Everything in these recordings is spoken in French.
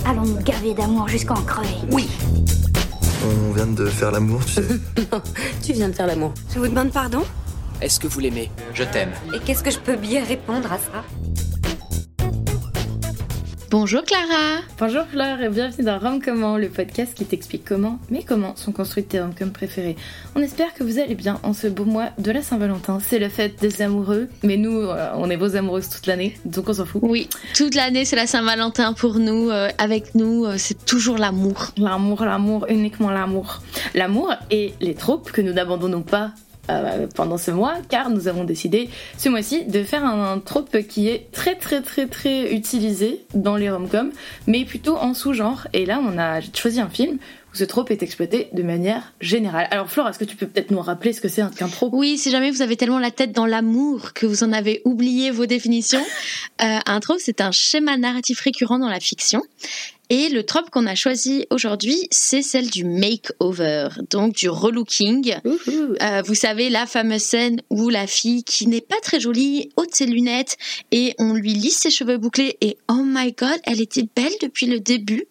Allons nous gaver d'amour jusqu'à en crever. Oui. On vient de faire l'amour, tu sais. Non, tu viens de faire l'amour. Je vous demande pardon ? Est-ce que vous l'aimez ? Je t'aime. Et qu'est-ce que je peux bien répondre à ça ? Bonjour Clara. Bonjour Fleur et bienvenue dans Rom-Comment, le podcast qui t'explique comment sont construites tes rom-coms préférés. On espère que vous allez bien en ce beau mois de la Saint-Valentin. C'est la fête des amoureux, mais nous, on est vos amoureuses toute l'année, donc on s'en fout. Oui, toute l'année c'est la Saint-Valentin pour nous. Avec nous, c'est toujours l'amour. L'amour, uniquement l'amour. L'amour et les tropes que nous n'abandonnons pas pendant ce mois, car nous avons décidé ce mois-ci de faire un trope qui est très utilisé dans les rom-coms, mais plutôt en sous-genre. Et là, on a choisi un film où ce trope est exploité de manière générale. Alors Flore, est-ce que tu peux peut-être nous rappeler ce que c'est qu'un trope ? Oui, si jamais vous avez tellement la tête dans l'amour que vous en avez oublié vos définitions, un trope c'est un schéma narratif récurrent dans la fiction. Et le trope qu'on a choisi aujourd'hui, c'est celle du makeover, donc du relooking. Vous savez, la fameuse scène où la fille qui n'est pas très jolie ôte ses lunettes et on lui lisse ses cheveux bouclés et oh my god, elle était belle depuis le début.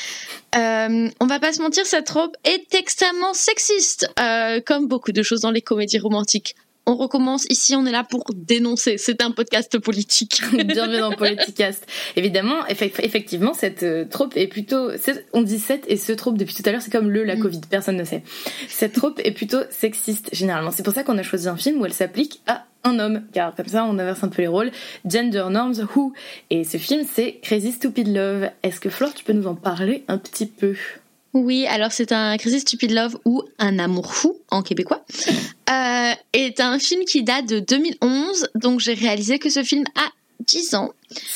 On va pas se mentir, cette trope est extrêmement sexiste, comme beaucoup de choses dans les comédies romantiques. On recommence, ici on est là pour dénoncer, c'est un podcast politique. Bienvenue dans Politicast. Évidemment, effectivement, cette trope est plutôt... On dit cette et ce trope depuis tout à l'heure, c'est comme la Covid, personne ne sait. Cette trope est plutôt sexiste, généralement. C'est pour ça qu'on a choisi un film où elle s'applique à un homme, car comme ça on inverse un peu les rôles. Gender Norms Who. Et ce film, c'est Crazy Stupid Love. Est-ce que Flore, tu peux nous en parler un petit peu ? Oui, alors c'est un Crazy Stupid Love ou un amour fou en québécois. Est un film qui date de 2011, donc j'ai réalisé que ce film a 10 ans.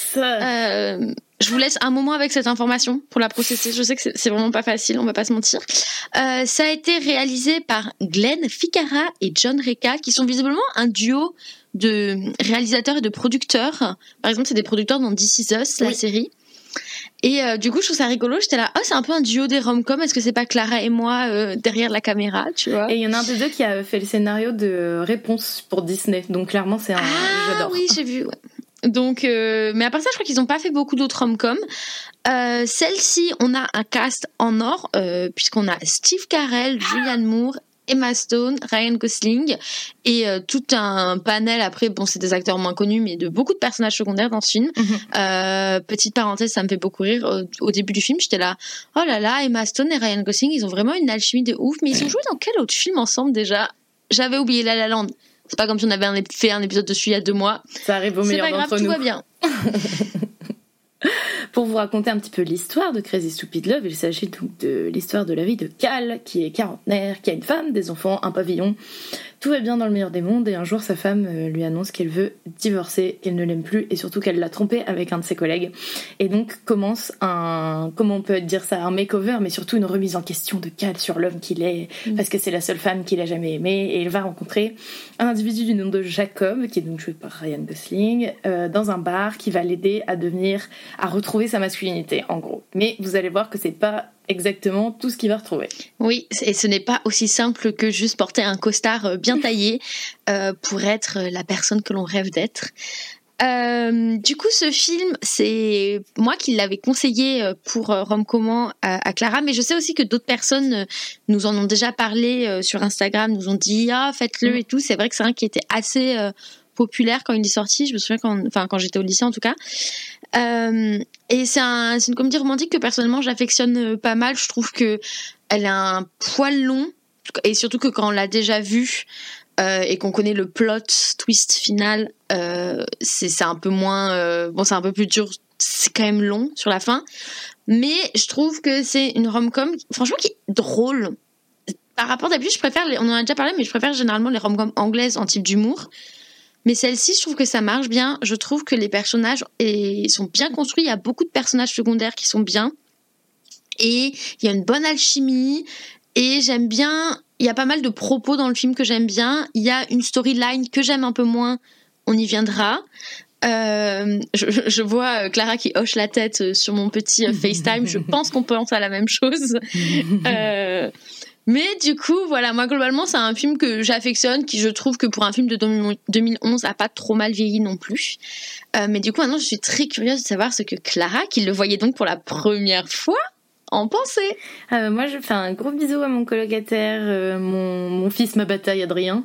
Je vous laisse un moment avec cette information pour la processer. Je sais que c'est vraiment pas facile, on va pas se mentir. Ça a été réalisé par Glenn Ficarra et John Reca, qui sont visiblement un duo de réalisateurs et de producteurs. Par exemple, c'est des producteurs dans This Is Us, la série. Et du coup, je trouve ça rigolo. J'étais là, c'est un peu un duo des rom-coms. Est-ce que c'est pas Clara et moi derrière la caméra, tu vois ? Et il y en a un des deux qui a fait le scénario de Réponse pour Disney. Donc clairement, c'est un. J'adore. Oui, j'ai vu. Ouais. Donc, mais à part ça, je crois qu'ils ont pas fait beaucoup d'autres rom-coms. Celle-ci, on a un cast en or puisqu'on a Steve Carell, Julianne Moore, Emma Stone, Ryan Gosling et tout un panel après, bon c'est des acteurs moins connus mais de beaucoup de personnages secondaires dans ce film. Petite parenthèse, ça me fait beaucoup rire, au début du film j'étais là, oh là là, Emma Stone et Ryan Gosling ils ont vraiment une alchimie de ouf, mais ils ont joué dans quel autre film ensemble déjà ? J'avais oublié La La Land. C'est pas comme si on avait fait un épisode dessus il y a 2 mois. Ça arrive au meilleur d'entre nous. C'est pas grave, tout va bien. Pour vous raconter un petit peu l'histoire de Crazy Stupid Love, il s'agit donc de l'histoire de la vie de Cal, qui est quarantenaire, qui a une femme, des enfants, un pavillon. Tout va bien dans le meilleur des mondes et un jour sa femme lui annonce qu'elle veut divorcer, qu'elle ne l'aime plus et surtout qu'elle l'a trompé avec un de ses collègues. Et donc commence comment on peut dire ça, un makeover, mais surtout une remise en question de Cal sur l'homme qu'il est, parce que c'est la seule femme qu'il a jamais aimée. Et il va rencontrer un individu du nom de Jacob, qui est donc joué par Ryan Gosling, dans un bar, qui va l'aider à retrouver sa masculinité, en gros. Mais vous allez voir que c'est pas exactement tout ce qu'il va retrouver. Oui, et ce n'est pas aussi simple que juste porter un costard bien taillé pour être la personne que l'on rêve d'être. Du coup, ce film, c'est moi qui l'avais conseillé pour Rom-Comment à Clara, mais je sais aussi que d'autres personnes nous en ont déjà parlé sur Instagram, nous ont dit faites-le et tout. C'est vrai que c'est un qui était assez populaire quand il est sorti. Je me souviens quand j'étais au lycée en tout cas. Et c'est une comédie romantique que personnellement j'affectionne pas mal. Je trouve que elle a un poil long et surtout que quand on l'a déjà vue et qu'on connaît le plot twist final, c'est un peu moins c'est un peu plus dur, c'est quand même long sur la fin, mais je trouve que c'est une rom-com franchement qui est drôle par rapport d'habitude. Je préfère on en a déjà parlé, mais je préfère généralement les rom-coms anglaises en type d'humour. Mais celle-ci, je trouve que ça marche bien. Je trouve que les personnages sont bien construits. Il y a beaucoup de personnages secondaires qui sont bien. Et il y a une bonne alchimie. Et j'aime bien... Il y a pas mal de propos dans le film que j'aime bien. Il y a une storyline que j'aime un peu moins. On y viendra. Je vois Clara qui hoche la tête sur mon petit FaceTime. Je pense qu'on pense à la même chose. Mais du coup, voilà, moi globalement, c'est un film que j'affectionne, qui je trouve que pour un film de 2011 a pas trop mal vieilli non plus. Mais du coup, maintenant, je suis très curieuse de savoir ce que Clara, qui le voyait donc pour la première fois, en pensait. Moi, je fais un gros bisou à mon colocataire, mon fils, ma bataille, Adrien,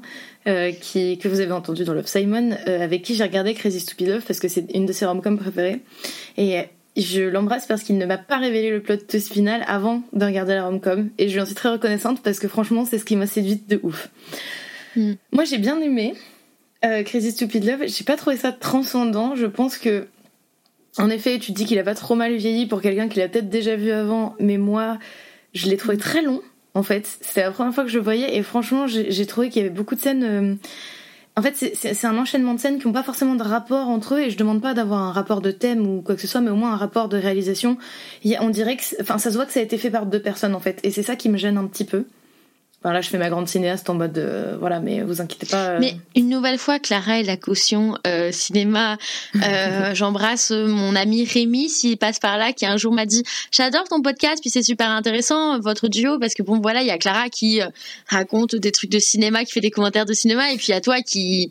que vous avez entendu dans Love Simon, avec qui j'ai regardé Crazy Stupid Love parce que c'est une de ses rom-coms préférées. Et je l'embrasse parce qu'il ne m'a pas révélé le plot twist final avant de regarder la rom-com. Et je lui en suis très reconnaissante parce que franchement, c'est ce qui m'a séduite de ouf. Moi, j'ai bien aimé Crazy Stupid Love. J'ai pas trouvé ça transcendant. Je pense que, en effet, tu te dis qu'il a pas trop mal vieilli pour quelqu'un qui l'a peut-être déjà vu avant. Mais moi, je l'ai trouvé très long, en fait. C'était la première fois que je le voyais. Et franchement, j'ai trouvé qu'il y avait beaucoup de scènes... En fait, c'est un enchaînement de scènes qui n'ont pas forcément de rapport entre eux, et je demande pas d'avoir un rapport de thème ou quoi que ce soit, mais au moins un rapport de réalisation. On dirait que, ça se voit que ça a été fait par deux personnes, en fait, et c'est ça qui me gêne un petit peu. Enfin, là, je fais ma grande cinéaste en mode, voilà, mais vous inquiétez pas. Mais une nouvelle fois, Clara est la caution cinéma. J'embrasse mon ami Rémi, s'il passe par là, qui un jour m'a dit « J'adore ton podcast, puis c'est super intéressant, votre duo, parce que bon, voilà, il y a Clara qui raconte des trucs de cinéma, qui fait des commentaires de cinéma, et puis il y a toi qui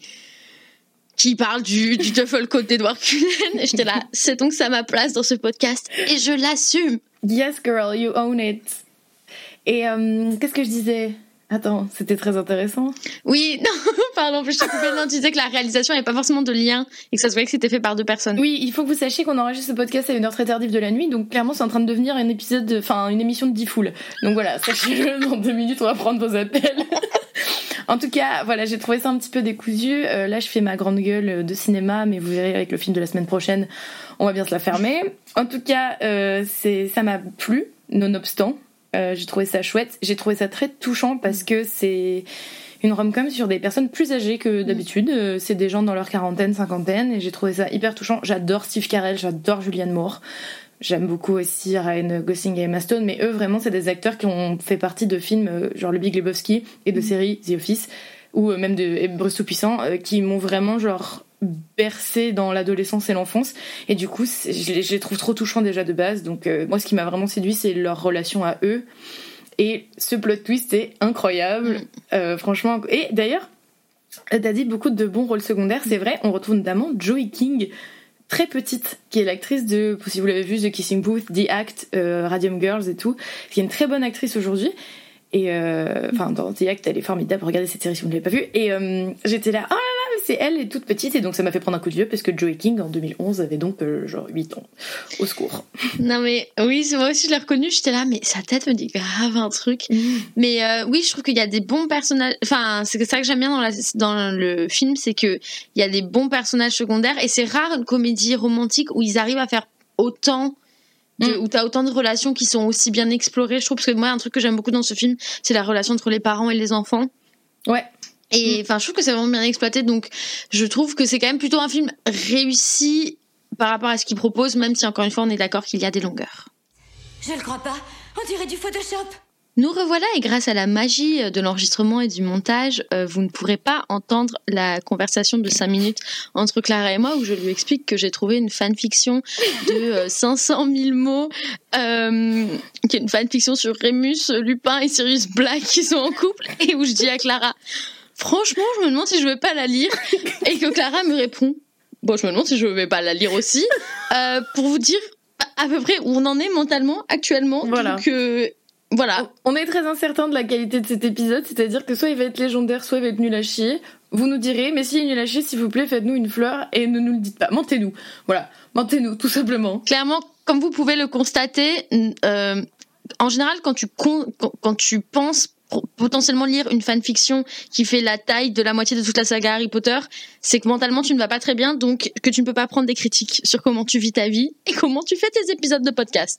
parle du Duffel Coat d'Edward Cullen. » Et j'étais là, c'est donc ça ma place dans ce podcast, et je l'assume. Yes, girl, you own it. Et qu'est-ce que je disais ? Attends, c'était très intéressant. Oui, non, pardon, je t'ai coupé. Non, tu disais que la réalisation n'avait pas forcément de lien et que ça se voyait que c'était fait par deux personnes. Oui, il faut que vous sachiez qu'on enregistre ce podcast à une heure très tardive de la nuit, donc clairement c'est en train de devenir une émission de D-Fool. Donc voilà, sachez-le, dans 2 minutes on va prendre vos appels. En tout cas, voilà, j'ai trouvé ça un petit peu décousu. Là, je fais ma grande gueule de cinéma, mais vous verrez avec le film de la semaine prochaine, on va bien se la fermer. En tout cas, ça m'a plu, nonobstant. J'ai trouvé ça chouette. J'ai trouvé ça très touchant parce que c'est une rom-com sur des personnes plus âgées que d'habitude. C'est des gens dans leur quarantaine, cinquantaine, et j'ai trouvé ça hyper touchant. J'adore Steve Carell, j'adore Julianne Moore. J'aime beaucoup aussi Ryan Gosling et Emma Stone, mais eux, vraiment, c'est des acteurs qui ont fait partie de films genre Le Big Lebowski et de séries The Office, ou même de Bruce Tout-Puissant, qui m'ont vraiment genre bercé dans l'adolescence et l'enfance, et du coup je les trouve trop touchants déjà de base. Donc moi, ce qui m'a vraiment séduit, c'est leur relation à eux, et ce plot twist est incroyable. Franchement. Et d'ailleurs, t'as dit beaucoup de bons rôles secondaires, c'est vrai. On retrouve notamment Joey King, très petite, qui est l'actrice de, si vous l'avez vu, The Kissing Booth, The Act, Radium Girls et tout, qui est une très bonne actrice aujourd'hui. Et dans The Act, elle est formidable. Regardez cette série si vous ne l'avez pas vue. Et j'étais là, oh là là, c'est elle, elle est toute petite. Et donc ça m'a fait prendre un coup de vieux parce que Joey King en 2011 avait donc genre 8 ans. Au secours. Non mais oui, moi aussi je l'ai reconnue. J'étais là, mais sa tête me dit grave un truc. Mais oui, je trouve qu'il y a des bons personnages. Enfin, c'est ça que j'aime bien dans le film, c'est que il y a des bons personnages secondaires, et c'est rare une comédie romantique où ils arrivent à faire autant. Où t'as autant de relations qui sont aussi bien explorées, je trouve, parce que moi, un truc que j'aime beaucoup dans ce film, c'est la relation entre les parents et les enfants. Ouais. Et enfin, je trouve que c'est vraiment bien exploité, donc je trouve que c'est quand même plutôt un film réussi par rapport à ce qu'il propose, même si encore une fois, on est d'accord qu'il y a des longueurs. Je le crois pas, on dirait du Photoshop. Nous revoilà, et grâce à la magie de l'enregistrement et du montage, vous ne pourrez pas entendre la conversation de 5 minutes entre Clara et moi, où je lui explique que j'ai trouvé une fanfiction de 500 000 mots, qui est une fanfiction sur Rémus, Lupin et Sirius Black qui sont en couple, et où je dis à Clara, franchement, je me demande si je vais pas la lire, et que Clara me répond, bon, je me demande si je vais pas la lire aussi, pour vous dire à peu près où on en est mentalement actuellement. Voilà. Donc, voilà. On est très incertain de la qualité de cet épisode, c'est-à-dire que soit il va être légendaire, soit il va être nul à chier. Vous nous direz, mais s'il est nul à chier, s'il vous plaît, faites-nous une fleur et ne nous le dites pas. Mentez-nous. Voilà. Mentez-nous, tout simplement. Clairement, comme vous pouvez le constater, en général, quand tu penses potentiellement lire une fanfiction qui fait la taille de la moitié de toute la saga Harry Potter, c'est que mentalement tu ne vas pas très bien, donc que tu ne peux pas prendre des critiques sur comment tu vis ta vie et comment tu fais tes épisodes de podcast.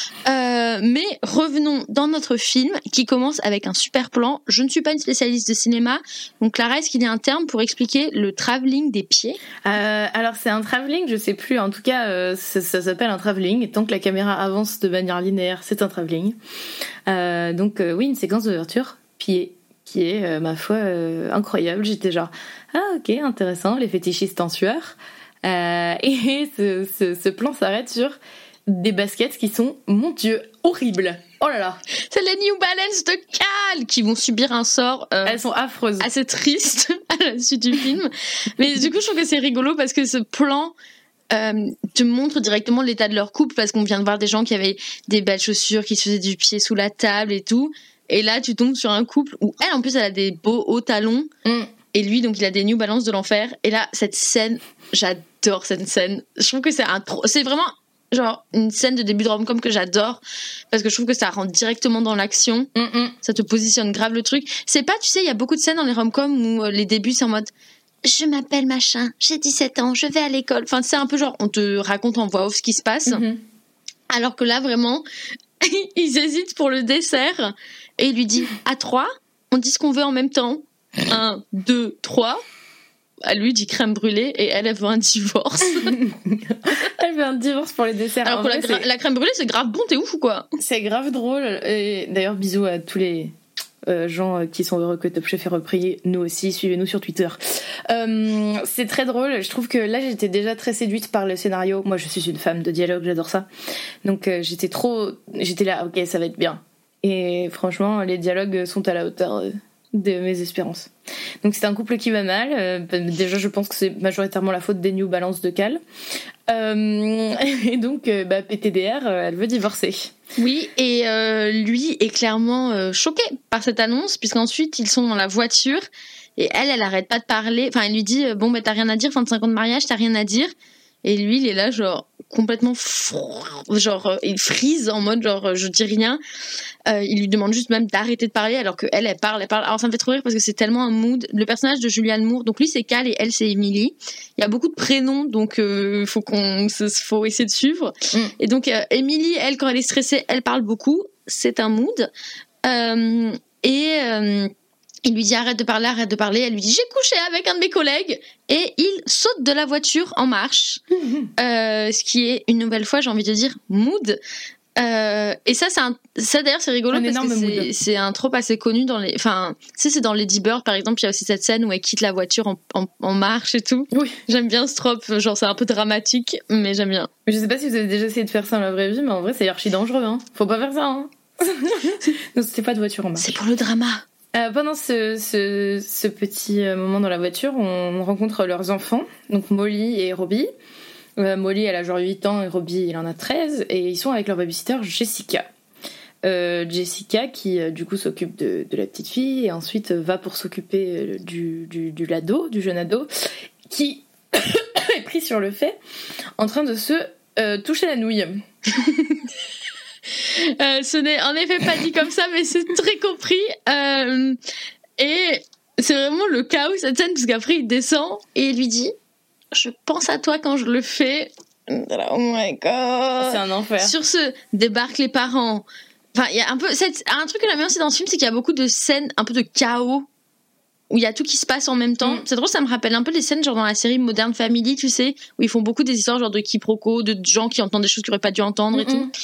Mais revenons dans notre film qui commence avec un super plan. Je ne suis pas une spécialiste de cinéma, donc Clara, est-ce qu'il y a un terme pour expliquer le travelling des pieds ? Alors c'est un travelling, je sais plus, en tout cas ça s'appelle un travelling, et tant que la caméra avance de manière linéaire, c'est un travelling. Donc oui, une séquence d'ouverture pied qui est ma foi incroyable. J'étais genre ok, intéressant, les fétichistes en sueur, et ce plan s'arrête sur des baskets qui sont, mon Dieu, horribles. Oh là là. C'est les New Balance de Cal qui vont subir un sort Elles sont affreuses. assez triste à la suite du film. Mais du coup, je trouve que c'est rigolo parce que ce plan te montre directement l'état de leur couple, parce qu'on vient de voir des gens qui avaient des belles chaussures, qui se faisaient du pied sous la table et tout. Et là, tu tombes sur un couple où elle, en plus, elle a des beaux hauts talons. Et lui, donc, il a des New Balance de l'enfer. Et là, cette scène, j'adore cette scène. Je trouve que c'est vraiment genre une scène de début de rom-com que j'adore, parce que je trouve que ça rentre directement dans l'action. Ça te positionne grave le truc. C'est pas, tu sais, il y a beaucoup de scènes dans les rom-com où les débuts, c'est en mode je m'appelle machin, j'ai 17 ans, je vais à l'école. Enfin, c'est un peu genre, on te raconte en voix off ce qui se passe. Alors que là, vraiment, ils hésitent pour le dessert. Et il lui dit, à 3, on dit ce qu'on veut en même temps. 1, 2, 3. Elle lui dit crème brûlée et elle veut un divorce. Elle veut un divorce pour les desserts. Alors que la crème brûlée, c'est grave bon, t'es ouf ou quoi? C'est grave drôle. Et d'ailleurs, bisous à tous les gens qui sont heureux que Top Chef ait repris. Nous aussi, suivez-nous sur Twitter. C'est très drôle. Je trouve que là, j'étais déjà très séduite par le scénario. Moi, je suis une femme de dialogue, j'adore ça. Donc, j'étais là, ok, ça va être bien. Et franchement, les dialogues sont à la hauteur de mes espérances. Donc c'est un couple qui va mal. Déjà, je pense que c'est majoritairement la faute des New Balance de Cal. Et donc, PTDR, elle veut divorcer. Oui, et lui est clairement choqué par cette annonce, puisqu'ensuite ils sont dans la voiture et elle arrête pas de parler. Enfin, elle lui dit bon, t'as rien à dire, 25 ans de mariage, t'as rien à dire. Et lui, il est là, genre, complètement genre, il freeze en mode, genre, je dis rien. Il lui demande juste même d'arrêter de parler, alors que elle parle. Alors, ça me fait trop rire parce que c'est tellement un mood. Le personnage de Julianne Moore, donc lui, c'est Cal et elle, c'est Emily. Il y a beaucoup de prénoms, donc faut essayer de suivre. Et donc, Emily, elle, quand elle est stressée, elle parle beaucoup. C'est un mood. Il lui dit arrête de parler. Elle lui dit j'ai couché avec un de mes collègues et il saute de la voiture en marche. Ce qui est une nouvelle fois, j'ai envie de dire, mood. Et ça d'ailleurs c'est rigolo parce que c'est un trope assez connu dans les, enfin, tu sais, c'est dans Lady Bird par exemple, il y a aussi cette scène où elle quitte la voiture en marche et tout. Oui. J'aime bien ce trope, genre c'est un peu dramatique, mais j'aime bien. Je sais pas si vous avez déjà essayé de faire ça dans la vraie vie, mais en vrai c'est archi dangereux, hein. Faut pas faire ça, hein. Non, c'était pas de voiture en marche. C'est pour le drama. Pendant ce petit moment dans la voiture, on rencontre leurs enfants, donc Molly et Robbie. Molly, elle a genre 8 ans et Robbie, il en a 13. Et ils sont avec leur babysitter Jessica. Jessica qui, du coup, s'occupe de la petite fille et ensuite va pour s'occuper du jeune ado, qui est pris sur le fait en train de se toucher la nouille. Ce n'est en effet pas dit comme ça, mais c'est très compris. Et c'est vraiment le chaos cette scène, parce qu'après il descend et il lui dit je pense à toi quand je le fais. Oh my god, c'est un enfer. Sur ce débarquent les parents. Enfin, il y a un peu un truc que j'aime bien aussi dans ce film, c'est qu'il y a beaucoup de scènes un peu de chaos où il y a tout qui se passe en même temps. C'est drôle, ça me rappelle un peu les scènes genre dans la série Modern Family, tu sais, où ils font beaucoup des histoires genre de quiproquos, de gens qui entendent des choses qu'ils n'auraient pas dû entendre et tout.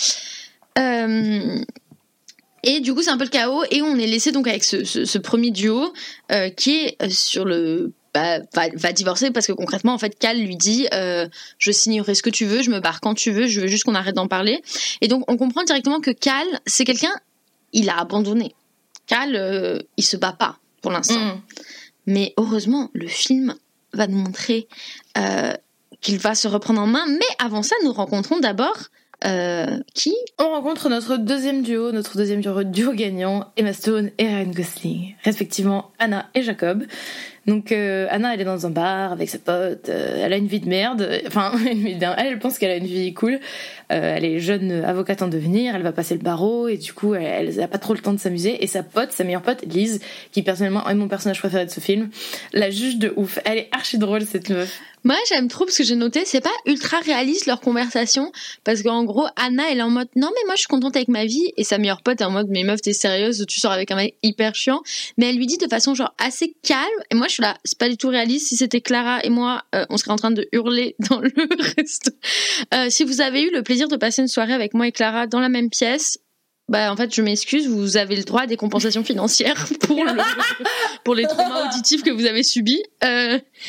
Et du coup c'est un peu le chaos et on est laissé donc avec ce premier duo qui est sur le va divorcer, parce que concrètement en fait Cal lui dit je signerai ce que tu veux, je me barre quand tu veux, je veux juste qu'on arrête d'en parler. Et donc on comprend directement que Cal, c'est quelqu'un, il a abandonné. Cal il se bat pas pour l'instant, mais heureusement le film va nous montrer qu'il va se reprendre en main. Mais avant ça, nous rencontrons d'abord qui? On rencontre notre deuxième duo gagnant, Emma Stone et Ryan Gosling, respectivement Anna et Jacob. Donc Anna, elle est dans un bar avec sa pote, elle a une vie de merde, enfin elle pense qu'elle a une vie cool, elle est jeune avocate en devenir, elle va passer le barreau et du coup elle a pas trop le temps de s'amuser, et sa meilleure pote Liz, qui personnellement est mon personnage préféré de ce film, la juge de ouf, elle est archi drôle cette meuf. Moi j'aime trop, parce que j'ai noté c'est pas ultra réaliste leur conversation, parce qu'en gros Anna elle est en mode non mais moi je suis contente avec ma vie, et sa meilleure pote est en mode mais meuf t'es sérieuse, tu sors avec un mec hyper chiant, mais elle lui dit de façon genre assez calme, et moi je suis là, c'est pas du tout réaliste. Si c'était Clara et moi on serait en train de hurler dans le resto. Si vous avez eu le plaisir de passer une soirée avec moi et Clara dans la même pièce, en fait je m'excuse, vous avez le droit à des compensations financières pour les traumas auditifs que vous avez subis.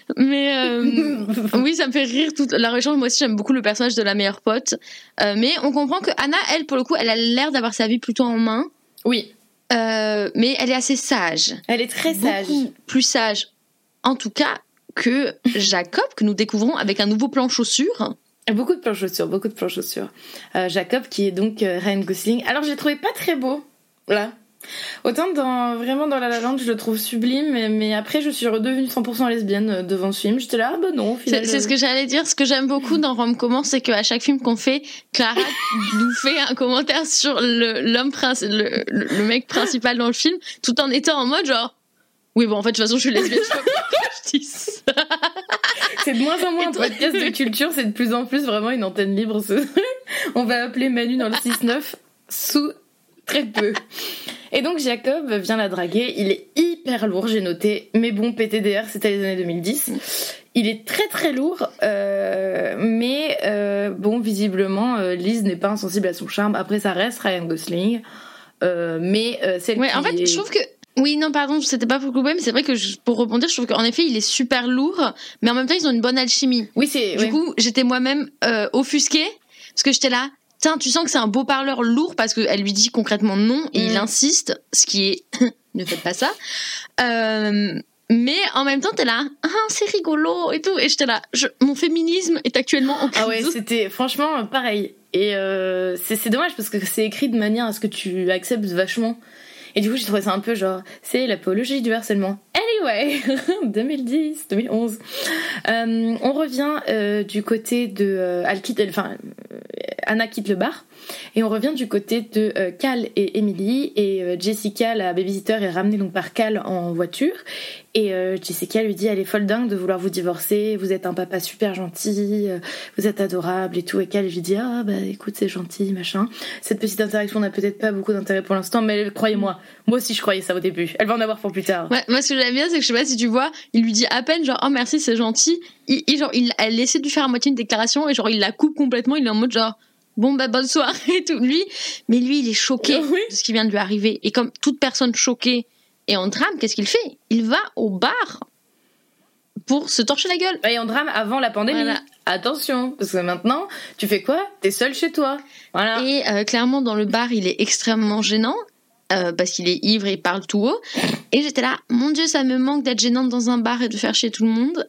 Mais oui, ça me fait rire toute la relation. Moi aussi, j'aime beaucoup le personnage de la meilleure pote. Mais on comprend que Anna, elle, pour le coup, elle a l'air d'avoir sa vie plutôt en main. Oui. Mais elle est assez sage. Elle est très sage. Beaucoup plus sage, en tout cas, que Jacob, que nous découvrons avec un nouveau plan chaussure. Beaucoup de plans chaussures. Jacob, qui est donc Ryan Gosling. Alors, je l'ai trouvé pas très beau, là. Autant dans La La Land, je le trouve sublime, mais après, je suis redevenue 100% lesbienne devant ce film. J'étais là, ah bah non, au final. C'est ce que j'allais dire. Ce que j'aime beaucoup dans Rom-Comment, c'est qu'à chaque film qu'on fait, Clara nous fait un commentaire sur le mec principal dans le film, tout en étant en mode genre, oui, bon, en fait, de toute façon, je suis lesbienne, je sais pas pourquoi je dis ça. C'est de moins en moins un podcast de culture, c'est de plus en plus vraiment une antenne libre. On va appeler Manu dans le 6-9 sous très peu. Et donc Jacob vient la draguer, il est hyper lourd, j'ai noté, mais bon, PTDR, c'était les années 2010. Il est très très lourd, mais bon, visiblement, Liz n'est pas insensible à son charme. Après, ça reste Ryan Gosling, mais celle qui en fait, je trouve que oui, non, pardon, c'était pas pour couper, mais c'est vrai que pour rebondir, je trouve qu'en effet, il est super lourd, mais en même temps, ils ont une bonne alchimie. Oui, c'est. Du coup, j'étais moi-même offusquée parce que j'étais là. Tiens, tu sens que c'est un beau parleur lourd parce qu'elle lui dit concrètement non et il insiste, ce qui est ne faites pas ça. Mais en même temps, t'es là, c'est rigolo et tout, et j'étais là. Mon féminisme est actuellement en crise. Ah ouais, c'était franchement pareil. Et c'est dommage parce que c'est écrit de manière à ce que tu acceptes vachement. Et du coup, j'ai trouvé ça un peu genre, c'est l'apologie du harcèlement. Anyway, 2010, 2011. On revient du côté de Anna quitte le bar. Et on revient du côté de Cal et Emily. Et Jessica, la babysitter, est ramenée donc par Cal en voiture. Et Jessica lui dit, elle est folle dingue de vouloir vous divorcer. Vous êtes un papa super gentil. Vous êtes adorable et tout. Et Cal lui dit, ah bah écoute, c'est gentil, machin. Cette petite interaction n'a peut-être pas beaucoup d'intérêt pour l'instant, mais croyez-moi, moi aussi je croyais ça au début. Elle va en avoir pour plus tard. Ouais, moi ce que j'aime bien, c'est que je sais pas si tu vois, il lui dit à peine genre, oh merci, c'est gentil. Elle essaie de lui faire à moitié une déclaration et genre il la coupe complètement. Il est en mode genre, bon bah bonne soirée et tout. Lui, il est choqué de ce qui vient de lui arriver. Et comme toute personne choquée et en drame, qu'est-ce qu'il fait? Il va au bar pour se torcher la gueule. Et en drame avant la pandémie. Voilà. Attention, parce que maintenant, tu fais quoi? T'es seul chez toi. Voilà. Et clairement, dans le bar, il est extrêmement gênant. Parce qu'il est ivre et il parle tout haut. Et j'étais là, mon Dieu, ça me manque d'être gênante dans un bar et de faire chier tout le monde.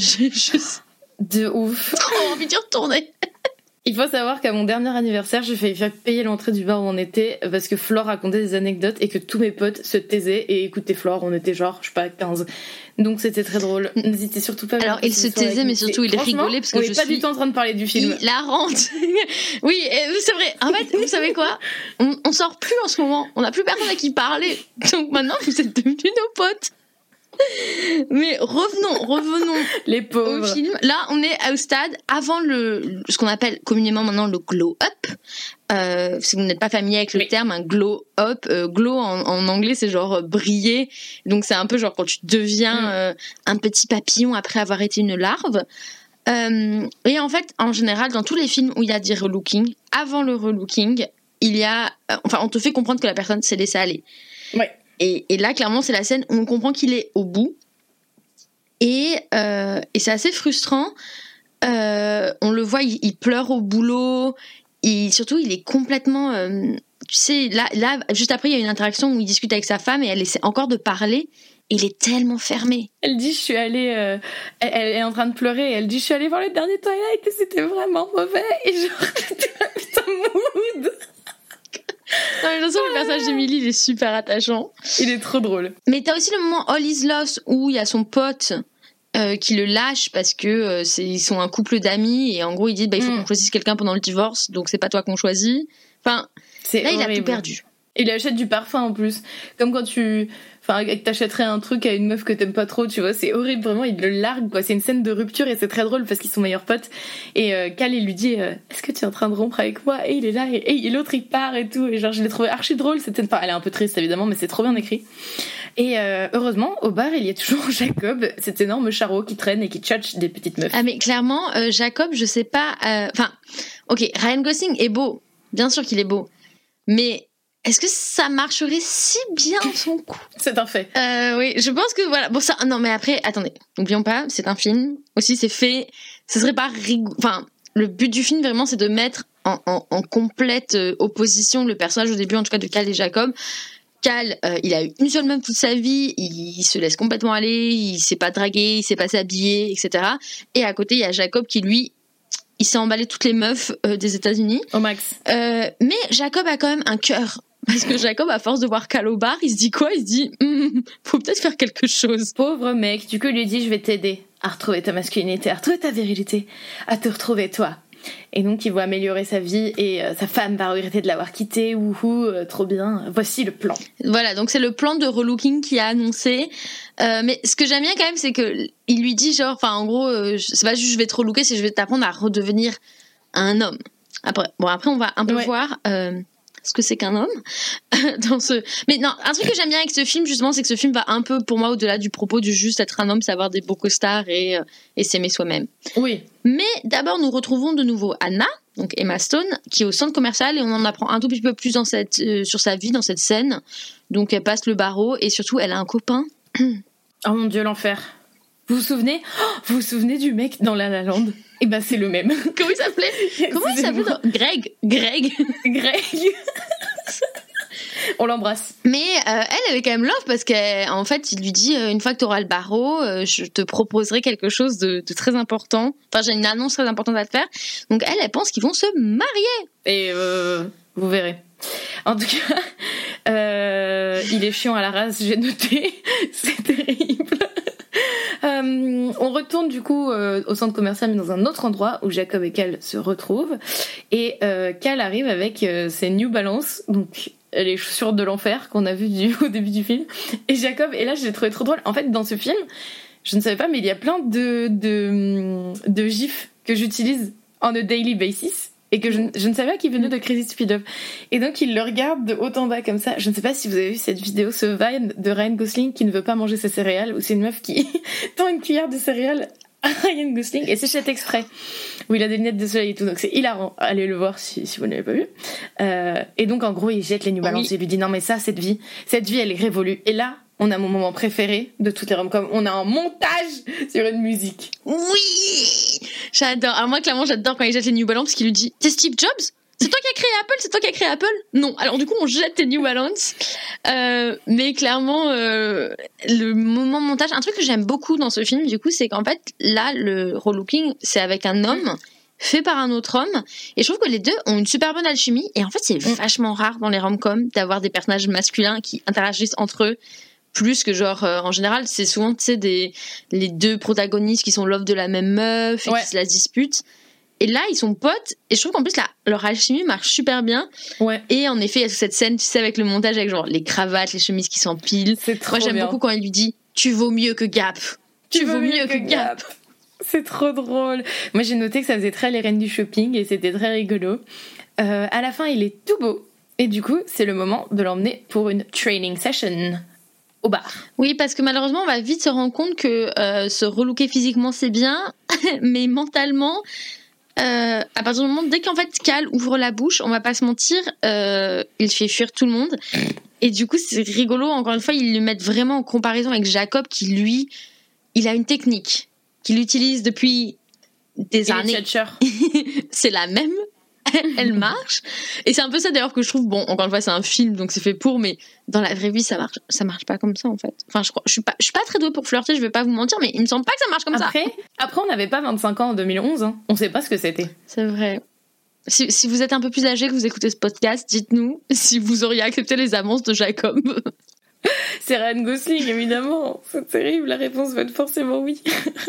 De ouf. J'ai envie d'y retourner. Il faut savoir qu'à mon dernier anniversaire, j'ai failli faire payer l'entrée du bar où on était parce que Flore racontait des anecdotes et que tous mes potes se taisaient et écoutaient Flore. On était genre, je sais pas, 15. Donc c'était très drôle. N'hésitez surtout pas à Alors il se taisait, mais surtout il rigolait parce que je suis pas du tout en train de parler du film. Hilarante. Oui, c'est vrai. En fait, vous savez quoi? On sort plus en ce moment. On n'a plus personne à qui parler. Donc maintenant, vous êtes devenus nos potes. Mais revenons les pauvres. Au film. Là, on est au stade avant ce qu'on appelle communément maintenant le glow up. Si vous n'êtes pas familier avec le terme, un glow up, glow en anglais c'est genre briller. Donc c'est un peu genre quand tu deviens un petit papillon après avoir été une larve. Et en fait, en général, dans tous les films où il y a des relooking, avant le relooking, il y a, on te fait comprendre que la personne s'est laissée aller. Ouais. Et là, clairement, c'est la scène où on comprend qu'il est au bout. Et c'est assez frustrant. On le voit, il pleure au boulot. Surtout, il est complètement... tu sais, là, juste après, il y a une interaction où il discute avec sa femme et elle essaie encore de parler. Et il est tellement fermé. Elle dit, je suis allée... elle est en train de pleurer. Et elle dit, je suis allée voir le dernier Twilight et c'était vraiment mauvais. Et genre, putain, mood. Non, mais de toute façon, le personnage d'Emily, il est super attachant. Il est trop drôle. Mais t'as aussi le moment All is Lost où il y a son pote qui le lâche parce que ils sont un couple d'amis et en gros, il dit il faut qu'on choisisse quelqu'un pendant le divorce, donc c'est pas toi qu'on choisit. Enfin, là, il a tout perdu. Il achète du parfum en plus. Comme quand t'achèterais un truc à une meuf que t'aimes pas trop, tu vois, c'est horrible, vraiment, il le largue, quoi. C'est une scène de rupture et c'est très drôle parce qu'ils sont meilleurs potes. Et Cal, il lui dit, est-ce que tu es en train de rompre avec moi? Et il est là, et l'autre, il part et tout. Et genre, je l'ai trouvé archi drôle, cette scène. Enfin, elle est un peu triste, évidemment, mais c'est trop bien écrit. Et heureusement, au bar, il y a toujours Jacob, cet énorme charreau qui traîne et qui tchatche des petites meufs. Ah, mais clairement, Jacob, je sais pas, ok, Ryan Gosling est beau. Bien sûr qu'il est beau. Mais est-ce que ça marcherait si bien en son coup? C'est un fait. Oui, je pense que voilà. Bon, ça, non, mais après, attendez, n'oublions pas, c'est un film. Aussi, c'est fait. Ce serait pas enfin, le but du film vraiment, c'est de mettre en complète opposition le personnage au début, en tout cas de Cal et Jacob. Cal, il a eu une seule meuf toute sa vie, il se laisse complètement aller, il sait pas draguer, il sait pas s'habiller, etc. Et à côté, il y a Jacob qui, lui, il s'est emballé toutes les meufs des États-Unis. Au max. Mais Jacob a quand même un cœur. Parce que Jacob, à force de voir Cal au bar, il se dit quoi? Il se dit, faut peut-être faire quelque chose. Pauvre mec, du coup, il lui dit, je vais t'aider à retrouver ta masculinité, à retrouver ta virilité, à te retrouver toi. Et donc, il va améliorer sa vie et sa femme va regretter de l'avoir quitté. Trop bien. Voici le plan. Voilà, donc c'est le plan de relooking qu'il a annoncé. Mais ce que j'aime bien quand même, c'est que il lui dit genre, enfin, en gros, c'est pas juste je vais te relooker, c'est je vais t'apprendre à redevenir un homme. Après, on va un peu voir ce que c'est qu'un homme dans ce. Mais non, un truc que j'aime bien avec ce film justement, c'est que ce film va un peu pour moi au-delà du propos de juste être un homme, savoir des beaux costards et s'aimer soi-même. Oui. Mais d'abord, nous retrouvons de nouveau Anna, donc Emma Stone, qui est au centre commercial et on en apprend un tout petit peu plus dans sur sa vie dans cette scène. Donc elle passe le barreau et surtout elle a un copain. Oh mon Dieu, l'enfer. Vous vous souvenez du mec dans La La Land? Eh ben c'est le même. Comment il s'appelait? Greg. On l'embrasse. Mais elle est quand même love parce qu'en fait, il lui dit une fois que tu auras le barreau, je te proposerai quelque chose de très important. Enfin, j'ai une annonce très importante à te faire. Donc elle pense qu'ils vont se marier. Et vous verrez. En tout cas, il est chiant à la race, j'ai noté. C'est terrible. On retourne du coup au centre commercial mais dans un autre endroit où Jacob et Cal se retrouvent et Cal arrive avec ses New Balance, donc les chaussures de l'enfer qu'on a vues au début du film, et Jacob, et là je l'ai trouvé trop drôle. En fait dans ce film, je ne savais pas mais il y a plein de gifs que j'utilise on a daily basis et que je ne savais pas qu'ils venaient de Crazy Stupid Love. Et donc, il le regarde de haut en bas comme ça. Je ne sais pas si vous avez vu cette vidéo, ce Vine de Ryan Gosling qui ne veut pas manger ses céréales, où c'est une meuf qui tend une cuillère de céréales à Ryan Gosling, et c'est fait exprès, où il a des lunettes de soleil et tout. Donc, c'est hilarant. Allez le voir si vous ne l'avez pas vu. Et donc, en gros, il jette les New Balance et lui dit, non, mais ça, cette vie, elle est révolue. Et là, on a mon moment préféré de toutes les rom-coms. On a un montage sur une musique. Oui! J'adore. Alors moi, clairement, j'adore quand il jette les New Balance parce qu'il lui dit « T'es Steve Jobs ? C'est toi qui as créé Apple ? C'est toi qui as créé Apple ?» Non. Alors du coup, on jette tes New Balance. Mais clairement, le moment montage... Un truc que j'aime beaucoup dans ce film, du coup, c'est qu'en fait, là, le relooking, c'est avec un homme fait par un autre homme. Et je trouve que les deux ont une super bonne alchimie. Et en fait, c'est vachement rare dans les rom-coms d'avoir des personnages masculins qui interagissent entre eux. Plus que genre en général c'est souvent tu sais les deux protagonistes qui sont love de la même meuf et qui se la disputent, et là ils sont potes et je trouve qu'en plus leur alchimie marche super bien. Et en effet il y a cette scène tu sais avec le montage avec genre les cravates, les chemises qui s'empilent. Moi j'aime beaucoup quand il lui dit tu vaux mieux que Gap, tu vaux mieux que Gap. C'est trop drôle. Moi j'ai noté que ça faisait très les reines du shopping et c'était très rigolo. À la fin il est tout beau et du coup c'est le moment de l'emmener pour une training session au bar. Oui, parce que malheureusement, on va vite se rendre compte que se relooker physiquement, c'est bien, mais mentalement, à partir du moment, dès qu'en fait Cal ouvre la bouche, on va pas se mentir, il fait fuir tout le monde. Et du coup, c'est rigolo, encore une fois, ils le mettent vraiment en comparaison avec Jacob, qui lui, il a une technique qu'il utilise depuis des années. C'est la même. Elle marche, et c'est un peu ça d'ailleurs que je trouve, bon, encore une fois c'est un film donc c'est fait pour, mais dans la vraie vie ça marche pas comme ça en fait. Enfin je suis pas très douée pour flirter, je vais pas vous mentir, mais il me semble pas que ça marche comme ça. Après on n'avait pas 25 ans en 2011 hein. On sait pas ce que c'était. C'est vrai. Si vous êtes un peu plus âgé que vous écoutez ce podcast, dites-nous si vous auriez accepté les avances de Jacob. C'est Ryan Gosling évidemment, c'est terrible, la réponse va être forcément oui.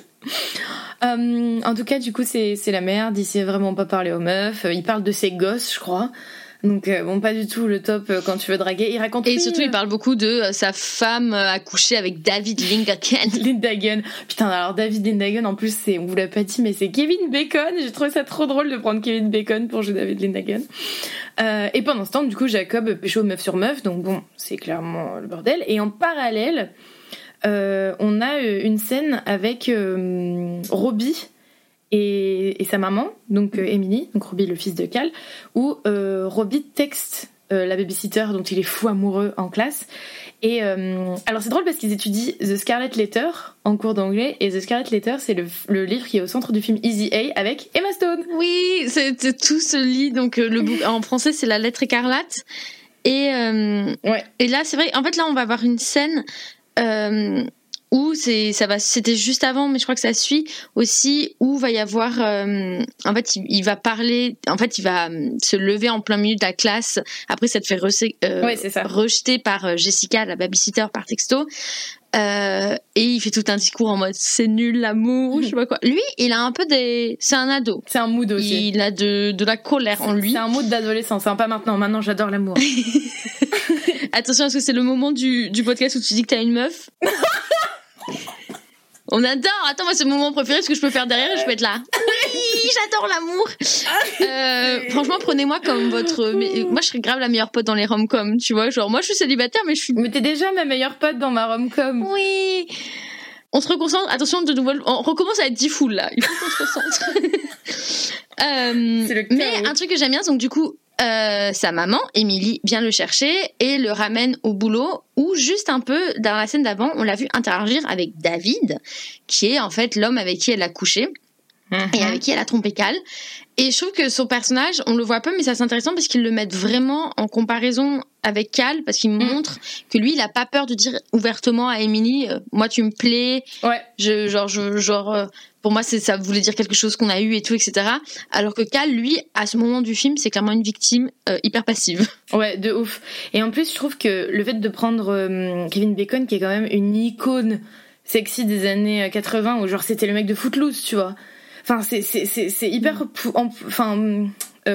En tout cas du coup c'est la merde, il sait vraiment pas parler aux meufs, il parle de ses gosses je crois, donc bon pas du tout le top quand tu veux draguer. Il raconte et surtout il parle beaucoup de sa femme accouchée avec David Lindagen. Putain, alors David Lindagen en plus on vous l'a pas dit mais c'est Kevin Bacon. J'ai trouvé ça trop drôle de prendre Kevin Bacon pour jouer David Lindagen. Et pendant ce temps du coup Jacob pécho meuf sur meuf, donc bon c'est clairement le bordel. Et en parallèle on a une scène avec Robbie et sa maman, donc Emily, donc Robbie le fils de Cal, où Robbie texte la babysitter dont il est fou amoureux en classe. Et alors c'est drôle parce qu'ils étudient The Scarlet Letter en cours d'anglais, et The Scarlet Letter c'est le livre qui est au centre du film Easy A avec Emma Stone. Oui, c'est tout se lit, donc le book en français c'est La Lettre écarlate. Et là c'est vrai, en fait là on va avoir une scène où c'était juste avant, mais je crois que ça suit aussi, où va y avoir en fait il va parler, en fait il va se lever en plein milieu de la classe après s'être fait rejeter par Jessica, la babysitter, par texto, et il fait tout un discours en mode c'est nul l'amour, je sais pas quoi. Lui il a un peu c'est un ado, c'est un mood aussi, il a de la colère en lui, c'est un mood d'adolescence, hein, pas maintenant j'adore l'amour. Attention, est-ce que c'est le moment du podcast où tu dis que t'as une meuf? On adore. Attends, moi c'est mon moment préféré parce que je peux faire derrière et je peux être là. Oui, j'adore l'amour. Franchement, prenez-moi comme votre. Moi, je serais grave la meilleure pote dans les rom-coms, tu vois. Genre, moi, je suis célibataire, mais je suis. Mais t'es déjà ma meilleure pote dans ma rom-com. Oui. On se reconcentre. Attention, de nouveau, on recommence à être 10 foules là. Il faut qu'on se recentre. Mais un truc que j'aime bien, donc du coup. Sa maman, Émilie, vient le chercher et le ramène au boulot, où juste un peu dans la scène d'avant, on l'a vu interagir avec David, qui est en fait l'homme avec qui elle a couché et avec qui elle a trompé Cal. Et je trouve que son personnage, on le voit peu, mais ça c'est intéressant parce qu'ils le mettent vraiment en comparaison avec Cal, parce qu'il montre que lui, il a pas peur de dire ouvertement à Émilie, moi tu me plais, pour moi ça voulait dire quelque chose qu'on a eu et tout, etc. Alors que Cal, lui, à ce moment du film, c'est clairement une victime hyper passive. Ouais, de ouf. Et en plus, je trouve que le fait de prendre Kevin Bacon, qui est quand même une icône sexy des années 80, où genre c'était le mec de Footloose, tu vois. Enfin, c'est hyper... oh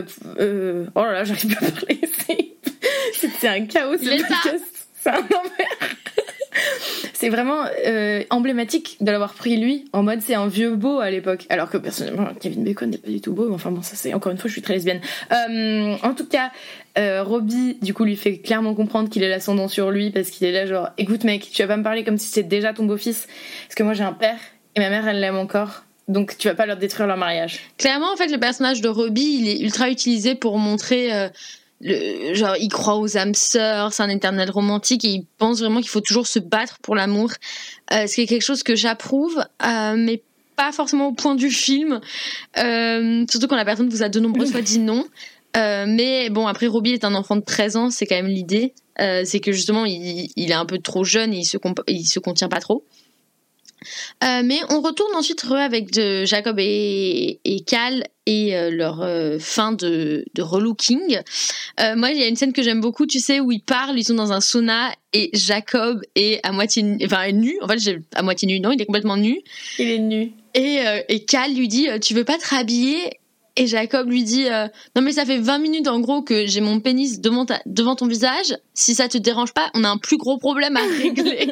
là là, j'arrive pas à parler. C'est un chaos, ce podcast. C'est un envers. C'est vraiment emblématique de l'avoir pris lui, en mode c'est un vieux beau à l'époque. Alors que personnellement, Kevin Bacon n'est pas du tout beau. Enfin bon, ça c'est... Encore une fois, je suis très lesbienne. En tout cas, Robbie, du coup, lui fait clairement comprendre qu'il a l'ascendant sur lui, parce qu'il est là genre, écoute mec, tu vas pas me parler comme si c'était déjà ton beau-fils. Parce que moi j'ai un père, et ma mère elle l'aime encore. Donc tu vas pas leur détruire leur mariage. Clairement, en fait, le personnage de Robbie, il est ultra utilisé pour montrer genre il croit aux âmes sœurs, c'est un éternel romantique et il pense vraiment qu'il faut toujours se battre pour l'amour. Ce qui est quelque chose que j'approuve, mais pas forcément au point du film. Surtout quand la personne vous a de nombreuses fois dit non. Mais bon, après Robbie est un enfant de 13 ans, c'est quand même l'idée. C'est que justement il est un peu trop jeune et il se contient pas trop. Mais on retourne ensuite avec Jacob et Cal et leur fin de relooking. Moi, il y a une scène que j'aime beaucoup, tu sais, où ils parlent, ils sont dans un sauna et Jacob est à moitié nu. En fait, à moitié nu, non, il est complètement nu. Il est nu. Et Cal lui dit tu veux pas te rhabiller? Et Jacob lui dit non mais ça fait 20 minutes en gros que j'ai mon pénis devant ton visage. Si ça te dérange pas, on a un plus gros problème à régler.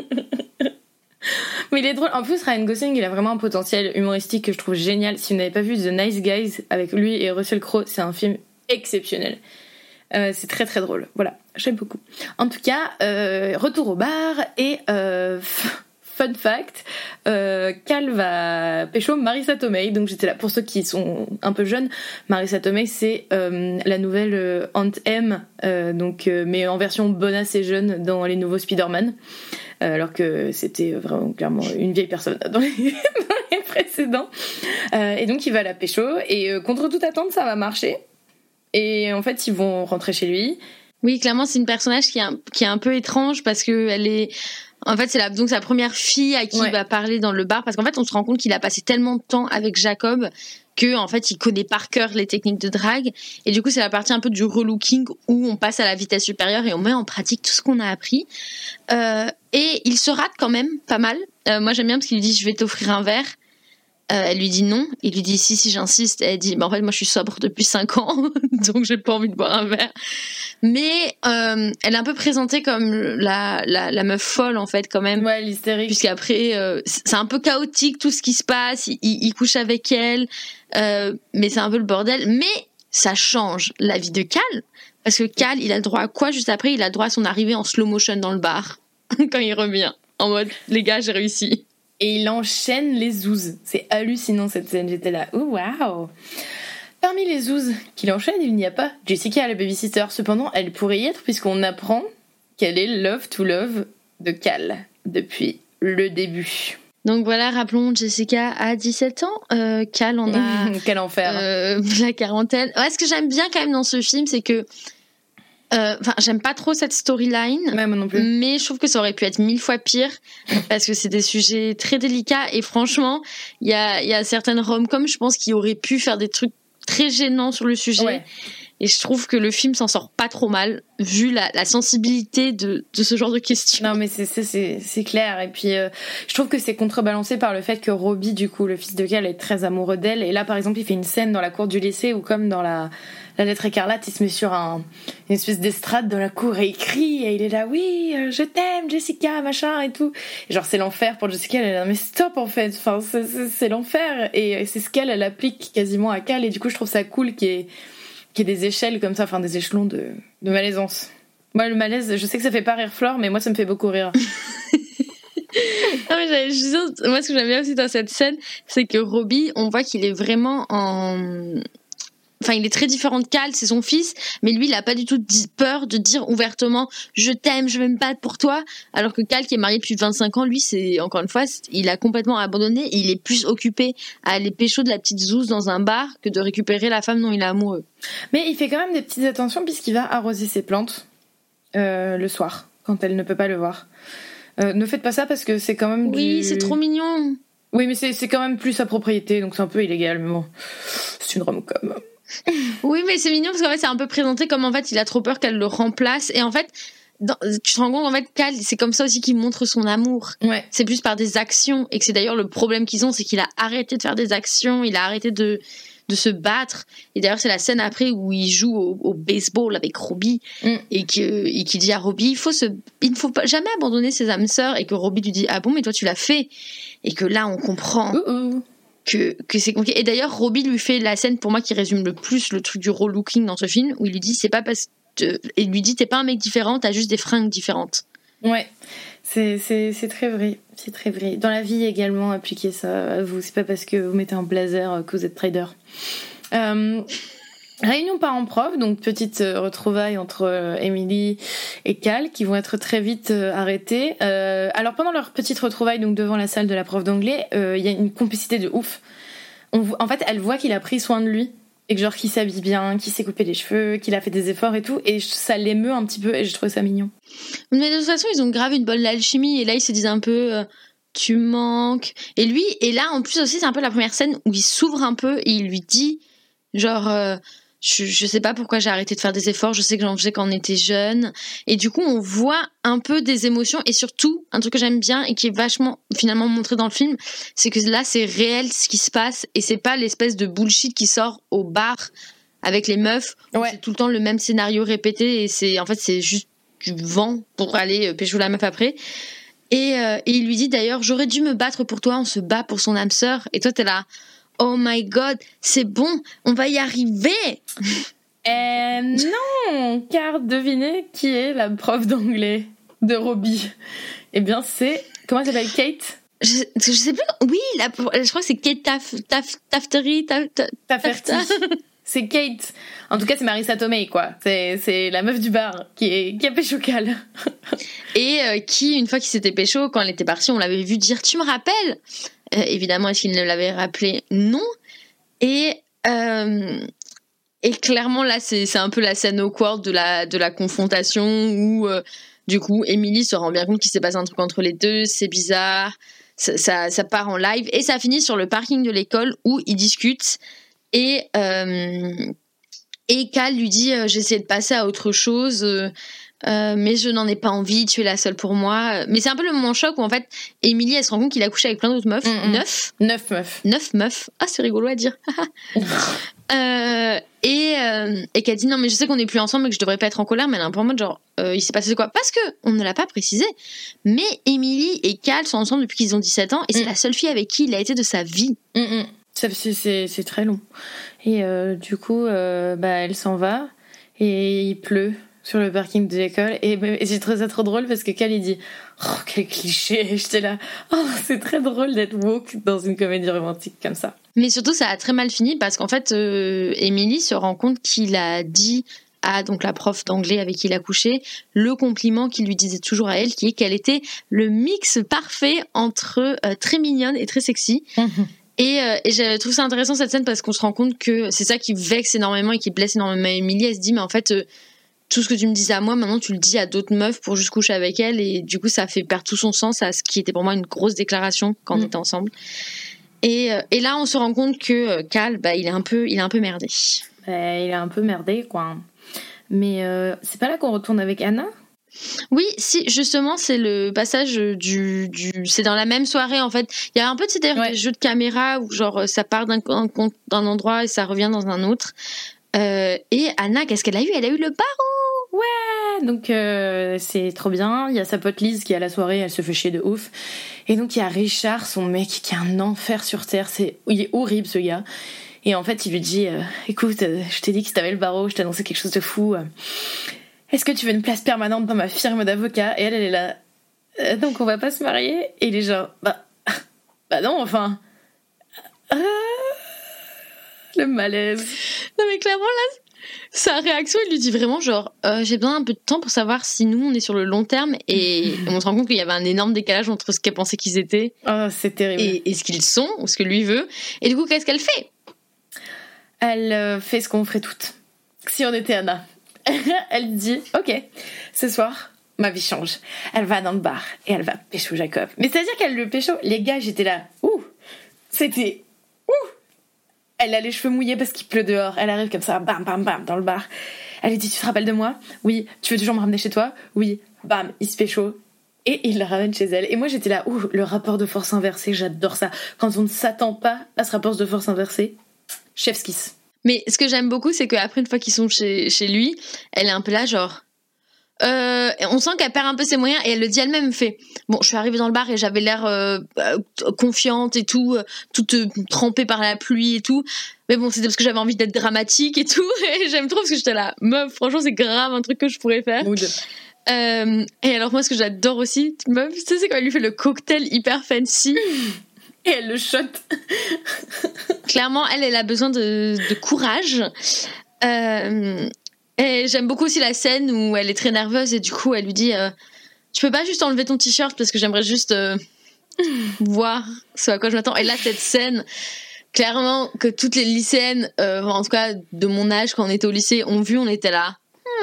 Mais il est drôle. En plus, Ryan Gosling, il a vraiment un potentiel humoristique que je trouve génial. Si vous n'avez pas vu The Nice Guys avec lui et Russell Crowe, c'est un film exceptionnel. C'est très très drôle. Voilà, j'aime beaucoup. En tout cas, retour au bar et fun fact, Cal va pécho Marissa Tomei. Donc j'étais là, pour ceux qui sont un peu jeunes, Marissa Tomei c'est la nouvelle Aunt M, mais en version bonasse et jeune dans les nouveaux Spider-Man. Alors que c'était vraiment clairement une vieille personne dans les précédents. Et donc il va à la pécho et contre toute attente ça va marcher. Et en fait ils vont rentrer chez lui. Oui, clairement c'est une personnage qui est un peu étrange parce que elle est... En fait, c'est donc sa première fille à qui il va parler dans le bar, parce qu'en fait, on se rend compte qu'il a passé tellement de temps avec Jacob que, en fait, il connaît par cœur les techniques de drague. Et du coup, c'est la partie un peu du relooking où on passe à la vitesse supérieure et on met en pratique tout ce qu'on a appris. Et il se rate quand même pas mal. Moi, j'aime bien parce qu'il lui dit « Je vais t'offrir un verre ». Elle lui dit non. Il lui dit si j'insiste. Elle dit en fait moi je suis sobre depuis 5 ans donc j'ai pas envie de boire un verre. Mais elle est un peu présentée comme la meuf folle en fait quand même. Ouais, l'hystérique. Puisqu'après c'est un peu chaotique tout ce qui se passe. Il couche avec elle, mais c'est un peu le bordel. Mais ça change la vie de Cal, parce que Cal il a le droit à quoi juste après? Il a le droit à son arrivée en slow motion dans le bar quand il revient en mode les gars j'ai réussi. Et il enchaîne les zouzes. C'est hallucinant cette scène. J'étais là, oh waouh. Parmi les zouzes qu'il enchaîne, il n'y a pas Jessica, la babysitter. Cependant, elle pourrait y être puisqu'on apprend qu'elle est love to love de Cal depuis le début. Donc voilà, rappelons, Jessica a 17 ans, Cal en a... Quel enfer. La quarantaine. Ouais, ce que j'aime bien quand même dans ce film, c'est que... j'aime pas trop cette storyline, ouais, moi non plus. Mais je trouve que ça aurait pu être 1000 fois pire parce que c'est des sujets très délicats et franchement, il y a certaines rom-coms, je pense, qui auraient pu faire des trucs très gênants sur le sujet. Ouais. Et je trouve que le film s'en sort pas trop mal, vu la sensibilité de ce genre de questions. Non, mais c'est clair. Et puis, je trouve que c'est contrebalancé par le fait que Robbie, du coup, le fils de Cal, est très amoureux d'elle. Et là, par exemple, il fait une scène dans la cour du lycée où, comme dans la lettre écarlate, il se met sur une espèce d'estrade dans la cour et il crie. Et il est là, oui, je t'aime, Jessica, machin et tout. Et genre, c'est l'enfer pour Jessica. Elle est là, mais stop, en fait. Enfin, c'est l'enfer. Et c'est ce qu'elle applique quasiment à Cal. Et du coup, je trouve ça cool qu'il y ait des échelles comme ça, enfin des échelons de malaisance. Moi, le malaise, je sais que ça fait pas rire Flore, mais moi, ça me fait beaucoup rire. Non, mais moi, ce que j'aime bien aussi dans cette scène, c'est que Robbie, on voit qu'il est vraiment Enfin, il est très différent de Cal, c'est son fils, mais lui, il a pas du tout peur de dire ouvertement « je t'aime, je vais me battre pour toi », alors que Cal, qui est marié depuis 25 ans, lui, c'est, encore une fois, il a complètement abandonné, et il est plus occupé à aller pécho de la petite zouze dans un bar que de récupérer la femme dont il est amoureux. Mais il fait quand même des petites attentions puisqu'il va arroser ses plantes le soir, quand elle ne peut pas le voir. Ne faites pas ça parce que c'est quand même Oui, c'est trop mignon. Oui, mais c'est quand même plus sa propriété, donc c'est un peu illégal, mais bon, c'est une rom-com. Oui, mais c'est mignon parce qu'en fait c'est un peu présenté comme en fait il a trop peur qu'elle le remplace et en fait tu te rends compte en fait Cal c'est comme ça aussi qu'il montre son amour. Ouais. C'est plus par des actions et que c'est d'ailleurs le problème qu'ils ont, c'est qu'il a arrêté de faire des actions, il a arrêté de se battre et d'ailleurs c'est la scène après où il joue au baseball avec Robbie et qui dit à Robbie il ne faut pas jamais abandonner ses âmes sœurs et que Robbie lui dit ah bon mais toi tu l'as fait et que là on comprend que c'est compliqué. Et d'ailleurs, Robbie lui fait la scène pour moi qui résume le plus le truc du relooking dans ce film, où il lui dit c'est pas parce que et il lui dit t'es pas un mec différent, t'as juste des fringues différentes. Ouais, c'est très vrai, c'est très vrai. Dans la vie également, appliquez ça à vous. C'est pas parce que vous mettez un blazer que vous êtes trader. Réunion parents-prof, donc petite retrouvaille entre Emily et Cal qui vont être très vite arrêtées. Alors pendant leur petite retrouvaille, donc devant la salle de la prof d'anglais, il y a une complicité de ouf. En fait, elle voit qu'il a pris soin de lui et que genre qu'il s'habille bien, qu'il s'est coupé les cheveux, qu'il a fait des efforts et tout, et ça l'émeut un petit peu et je trouve ça mignon. Mais de toute façon, ils ont grave une bonne alchimie et là ils se disent un peu tu manques. Et lui, et là en plus aussi c'est un peu la première scène où il s'ouvre un peu et il lui dit genre je sais pas pourquoi j'ai arrêté de faire des efforts, je sais que j'en faisais quand on était jeune. Et du coup, on voit un peu des émotions. Et surtout, un truc que j'aime bien et qui est vachement finalement montré dans le film, c'est que là, c'est réel ce qui se passe. Et c'est pas l'espèce de bullshit qui sort au bar avec les meufs. Ouais. C'est tout le temps le même scénario répété. Et c'est juste du vent pour aller pécho la meuf après. Et il lui dit d'ailleurs, j'aurais dû me battre pour toi, on se bat pour son âme sœur. Et toi, t'es là... Oh my god, c'est bon, on va y arriver. Non, car devinez qui est la prof d'anglais de Robbie. Eh bien, c'est... Comment elle s'appelle, Kate? Je sais plus... Oui, je crois que c'est Kate Tafterty. C'est Kate. En tout cas, c'est Marissa Tomei, quoi. C'est la meuf du bar qui a pécho Cal. Et qui, une fois qu'il s'était pécho, quand elle était partie, on l'avait vu dire « Tu me rappelles ?» Évidemment, est-ce qu'il ne l'avait rappelé? Non. Et clairement, là, c'est un peu la scène awkward de la confrontation où, du coup, Emily se rend bien compte qu'il s'est passé un truc entre les deux, c'est bizarre, ça part en live, et ça finit sur le parking de l'école où ils discutent, et Cal lui dit « J'essaie de passer à autre chose, mais je n'en ai pas envie, tu es la seule pour moi. » Mais c'est un peu le moment choc où en fait Emily elle se rend compte qu'il a couché avec plein d'autres meufs. 9 meufs. Ah, c'est rigolo à dire. Et qu'elle dit non mais je sais qu'on n'est plus ensemble et que je devrais pas être en colère, mais elle est un peu en mode genre il s'est passé quoi? Parce que on ne l'a pas précisé, mais Emily et Cal sont ensemble depuis qu'ils ont 17 ans et c'est la seule fille avec qui il a été de sa vie. C'est très long. Et du coup elle s'en va et il pleut sur le parking de l'école. Et j'ai trouvé ça trop drôle parce que Cal, il dit « Oh, quel cliché !» Et j'étais là « Oh, c'est très drôle d'être woke dans une comédie romantique comme ça. » Mais surtout, ça a très mal fini parce qu'en fait, Emily se rend compte qu'il a dit à donc la prof d'anglais avec qui il a couché le compliment qu'il lui disait toujours à elle, qui est qu'elle était le mix parfait entre très mignonne et très sexy. Et je trouve ça intéressant cette scène parce qu'on se rend compte que c'est ça qui vexe énormément et qui blesse énormément Emily. Elle se dit mais en fait tout ce que tu me disais à moi maintenant tu le dis à d'autres meufs pour juste coucher avec elles, et du coup ça fait perdre tout son sens à ce qui était pour moi une grosse déclaration quand on était ensemble. Et là on se rend compte que Cal il est un peu merdé. Il est un peu merdé quoi. Mais c'est pas là qu'on retourne avec Anna ? Oui, si, justement, c'est le passage c'est dans la même soirée, en fait. Il y a un peu, des jeux de caméra où, genre, ça part d'un endroit et ça revient dans un autre. Et Anna, qu'est-ce qu'elle a eu ? Elle a eu le barreau. Ouais, donc c'est trop bien. Il y a sa pote Lise qui est à la soirée, elle se fait chier de ouf. Et donc, il y a Richard, son mec, qui est un enfer sur Terre. Il est horrible, ce gars. Et en fait, il lui dit écoute, je t'ai dit que si t'avais le barreau, je t'annonçais quelque chose de fou. Est-ce que tu veux une place permanente dans ma firme d'avocat ? Et elle est là. Donc on va pas se marier ? Et il est genre bah non, enfin. Le malaise. Non mais clairement là, sa réaction, il lui dit vraiment genre j'ai besoin d'un peu de temps pour savoir si nous on est sur le long terme, et on se rend compte qu'il y avait un énorme décalage entre ce qu'elle pensait qu'ils étaient. Oh, c'est terrible. Et ce qu'ils sont, ou ce que lui veut. Et du coup, qu'est-ce qu'elle fait ? Elle fait ce qu'on ferait toutes si on était Anna. Elle dit ok, ce soir ma vie change. Elle va dans le bar et elle va pécho Jacob. Mais c'est à dire qu'elle le pécho. Les gars, j'étais là. C'était elle a les cheveux mouillés parce qu'il pleut dehors. Elle arrive comme ça, bam bam bam, dans le bar. Elle lui dit tu te rappelles de moi ? Oui. Tu veux toujours me ramener chez toi ? Oui. Bam, il se pécho et il la ramène chez elle. Et moi j'étais là le rapport de force inversé, j'adore ça. Quand on ne s'attend pas à ce rapport de force inversé. Chef's kiss. Mais ce que j'aime beaucoup, c'est qu'après, une fois qu'ils sont chez lui, elle est un peu là, genre... on sent qu'elle perd un peu ses moyens, et elle le dit elle-même, fait bon, je suis arrivée dans le bar et j'avais l'air confiante et tout, toute trempée par la pluie et tout, mais bon, c'était parce que j'avais envie d'être dramatique et tout. Et j'aime trop parce que j'étais là, meuf, franchement c'est grave un truc que je pourrais faire. Et alors moi, ce que j'adore aussi, meuf, tu sais, c'est quand elle lui fait le cocktail hyper fancy. Et elle le shot. Clairement, elle a besoin de courage. Et j'aime beaucoup aussi la scène où elle est très nerveuse et du coup, elle lui dit tu peux pas juste enlever ton t-shirt parce que j'aimerais juste voir ce à quoi je m'attends. Et là, cette scène, clairement, que toutes les lycéennes, en tout cas de mon âge, quand on était au lycée, ont vu, on était là.